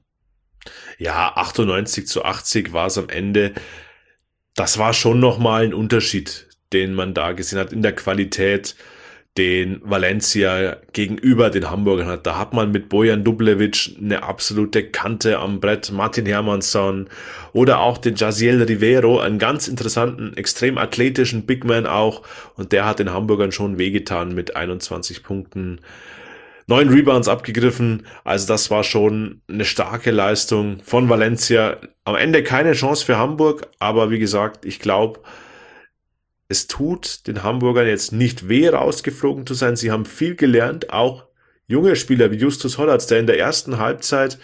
Ja, 98-80 war es am Ende. Das war schon nochmal ein Unterschied, den man da gesehen hat in der Qualität, den Valencia gegenüber den Hamburgern hat. Da hat man mit Bojan Dublevic eine absolute Kante am Brett, Martin Hermansson oder auch den Jaziel Rivero, einen ganz interessanten, extrem athletischen Bigman auch, und der hat den Hamburgern schon wehgetan mit 21 Punkten, 9 Rebounds abgegriffen. Also das war schon eine starke Leistung von Valencia. Am Ende keine Chance für Hamburg, aber wie gesagt, ich glaube, es tut den Hamburgern jetzt nicht weh, rausgeflogen zu sein. Sie haben viel gelernt, auch junge Spieler wie Justus Hollatz, der in der ersten Halbzeit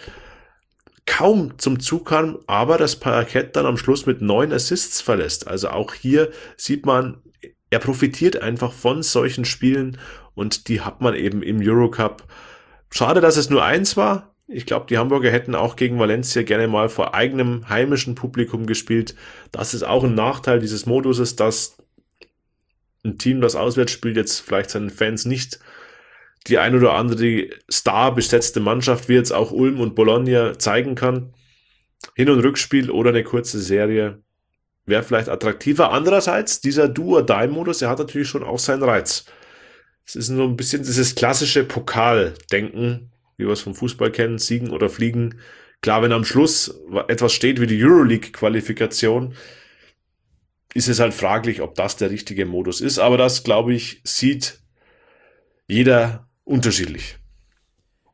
kaum zum Zug kam, aber das Parkett dann am Schluss mit 9 Assists verlässt. Also auch hier sieht man, er profitiert einfach von solchen Spielen, und die hat man eben im Eurocup. Schade, dass es nur 1 war. Ich glaube, die Hamburger hätten auch gegen Valencia gerne mal vor eigenem heimischen Publikum gespielt. Das ist auch ein Nachteil dieses Moduses, dass ein Team, das auswärts spielt, jetzt vielleicht seinen Fans nicht die ein oder andere Star-besetzte Mannschaft, wie jetzt auch Ulm und Bologna, zeigen kann. Hin- und Rückspiel oder eine kurze Serie wäre vielleicht attraktiver. Andererseits, dieser Do-or-Die-Modus, der hat natürlich schon auch seinen Reiz. Es ist so ein bisschen dieses klassische Pokaldenken, wie wir es vom Fußball kennen, siegen oder fliegen. Klar, wenn am Schluss etwas steht wie die Euroleague-Qualifikation, ist es halt fraglich, ob das der richtige Modus ist. Aber das, glaube ich, sieht jeder unterschiedlich.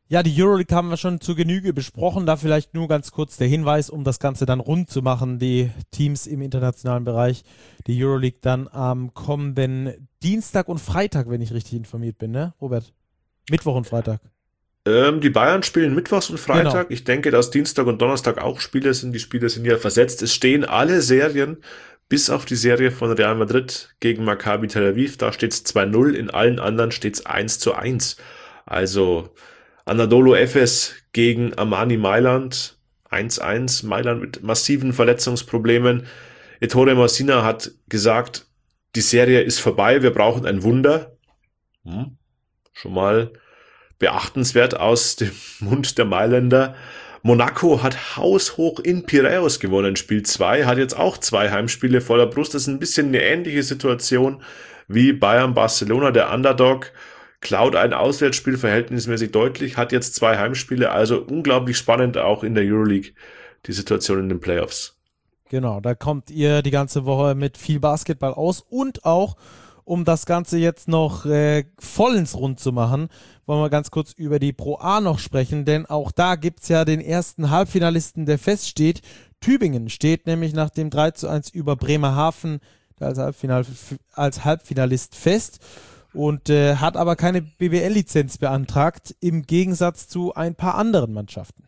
Ja, die Euroleague haben wir schon zur Genüge besprochen. Da vielleicht nur ganz kurz der Hinweis, um das Ganze dann rund zu machen. Die Teams im internationalen Bereich, die Euroleague dann am kommenden Dienstag und Freitag, wenn ich richtig informiert bin, ne, Robert? Mittwoch und Freitag. Die Bayern spielen mittwochs und Freitag. Genau. Ich denke, dass Dienstag und Donnerstag auch Spiele sind. Die Spiele sind ja versetzt. Es stehen alle Serien, bis auf die Serie von Real Madrid gegen Maccabi Tel Aviv. Da steht es 2-0, in allen anderen steht es 1-1. Also Anadolu Efes gegen Armani Mailand 1-1. Mailand mit massiven Verletzungsproblemen. Ettore Messina hat gesagt, die Serie ist vorbei, wir brauchen ein Wunder. Schon mal beachtenswert aus dem Mund der Mailänder. Monaco hat haushoch in Piräus gewonnen, Spiel 2, hat jetzt auch 2 Heimspiele vor der Brust. Das ist ein bisschen eine ähnliche Situation wie Bayern-Barcelona. Der Underdog klaut ein Auswärtsspiel verhältnismäßig deutlich, hat jetzt 2 Heimspiele, also unglaublich spannend auch in der Euroleague, die Situation in den Playoffs. Genau, da kommt ihr die ganze Woche mit viel Basketball aus und auch, um das Ganze jetzt noch vollends rund zu machen, wollen wir ganz kurz über die Pro A noch sprechen, denn auch da gibt es ja den ersten Halbfinalisten, der feststeht. Tübingen steht nämlich nach dem 3-1 über Bremerhaven als Halbfinalist fest und hat aber keine BBL-Lizenz beantragt, im Gegensatz zu ein paar anderen Mannschaften.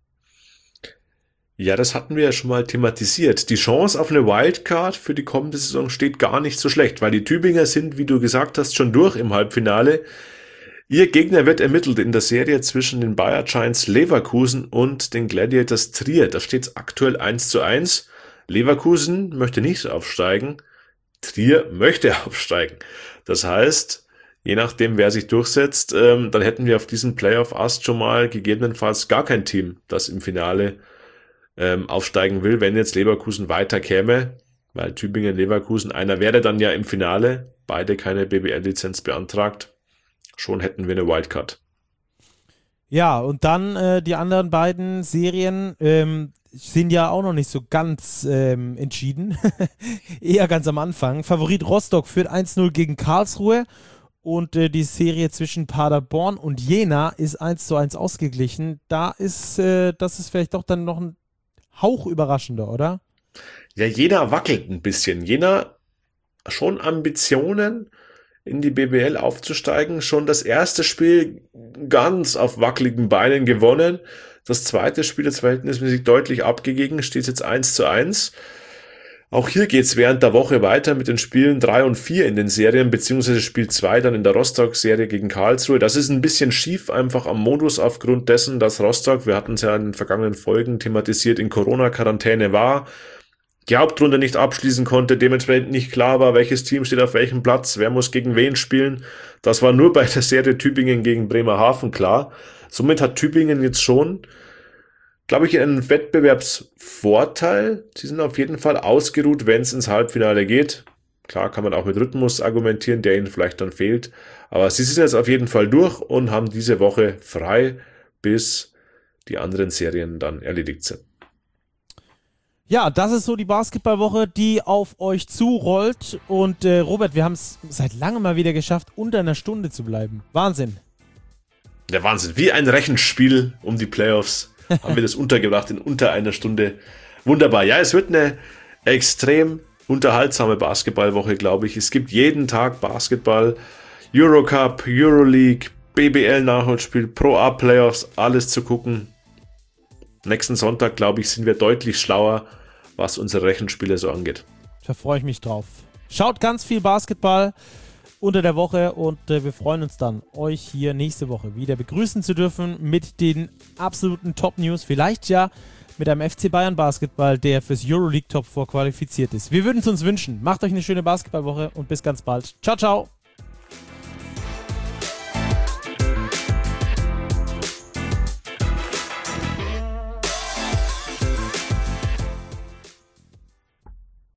Ja, das hatten wir ja schon mal thematisiert. Die Chance auf eine Wildcard für die kommende Saison steht gar nicht so schlecht, weil die Tübinger sind, wie du gesagt hast, schon durch im Halbfinale. Ihr Gegner wird ermittelt in der Serie zwischen den Bayer Giants Leverkusen und den Gladiators Trier. Da steht es aktuell 1-1. Leverkusen möchte nicht aufsteigen, Trier möchte aufsteigen. Das heißt, je nachdem, wer sich durchsetzt, dann hätten wir auf diesem Playoff-Ast schon mal gegebenenfalls gar kein Team, das im Finale aufsteigen will, wenn jetzt Leverkusen weiter käme, weil Tübingen, Leverkusen, einer wäre dann ja im Finale, beide keine BBL-Lizenz beantragt, schon hätten wir eine Wildcard. Ja, und dann die anderen beiden Serien sind ja auch noch nicht so ganz entschieden, eher ganz am Anfang. Favorit Rostock führt 1-0 gegen Karlsruhe und die Serie zwischen Paderborn und Jena ist 1-1 ausgeglichen. Das ist vielleicht doch dann noch ein Hauch überraschender, oder? Ja, Jena wackelt ein bisschen. Jena schon Ambitionen, in die BBL aufzusteigen. Schon das erste Spiel ganz auf wackeligen Beinen gewonnen. Das zweite Spiel ist verhältnismäßig deutlich abgegeben, steht jetzt 1-1. Auch hier geht's während der Woche weiter mit den Spielen 3 und 4 in den Serien, beziehungsweise Spiel 2 dann in der Rostock-Serie gegen Karlsruhe. Das ist ein bisschen schief einfach am Modus aufgrund dessen, dass Rostock, wir hatten es ja in den vergangenen Folgen thematisiert, in Corona-Quarantäne war, die Hauptrunde nicht abschließen konnte, dementsprechend nicht klar war, welches Team steht auf welchem Platz, wer muss gegen wen spielen. Das war nur bei der Serie Tübingen gegen Bremerhaven klar. Somit hat Tübingen jetzt schon, glaube ich, einen Wettbewerbsvorteil. Sie sind auf jeden Fall ausgeruht, wenn es ins Halbfinale geht. Klar kann man auch mit Rhythmus argumentieren, der ihnen vielleicht dann fehlt. Aber sie sind jetzt auf jeden Fall durch und haben diese Woche frei, bis die anderen Serien dann erledigt sind. Ja, das ist so die Basketballwoche, die auf euch zurollt. Und Robert, wir haben es seit langem mal wieder geschafft, unter einer Stunde zu bleiben. Wahnsinn. Der Wahnsinn. Wie ein Rechenspiel um die Playoffs haben wir das untergebracht in unter einer Stunde. Wunderbar. Ja, es wird eine extrem unterhaltsame Basketballwoche, glaube ich. Es gibt jeden Tag Basketball, Eurocup, Euroleague, BBL-Nachholspiel, Pro A-Playoffs, alles zu gucken. Nächsten Sonntag, glaube ich, sind wir deutlich schlauer, was unsere Rechenspiele so angeht. Da freue ich mich drauf. Schaut ganz viel Basketball unter der Woche und wir freuen uns dann, euch hier nächste Woche wieder begrüßen zu dürfen mit den absoluten Top-News. Vielleicht ja mit einem FC Bayern Basketball, der fürs Euroleague Top 4 qualifiziert ist. Wir würden es uns wünschen. Macht euch eine schöne Basketballwoche und bis ganz bald. Ciao, ciao.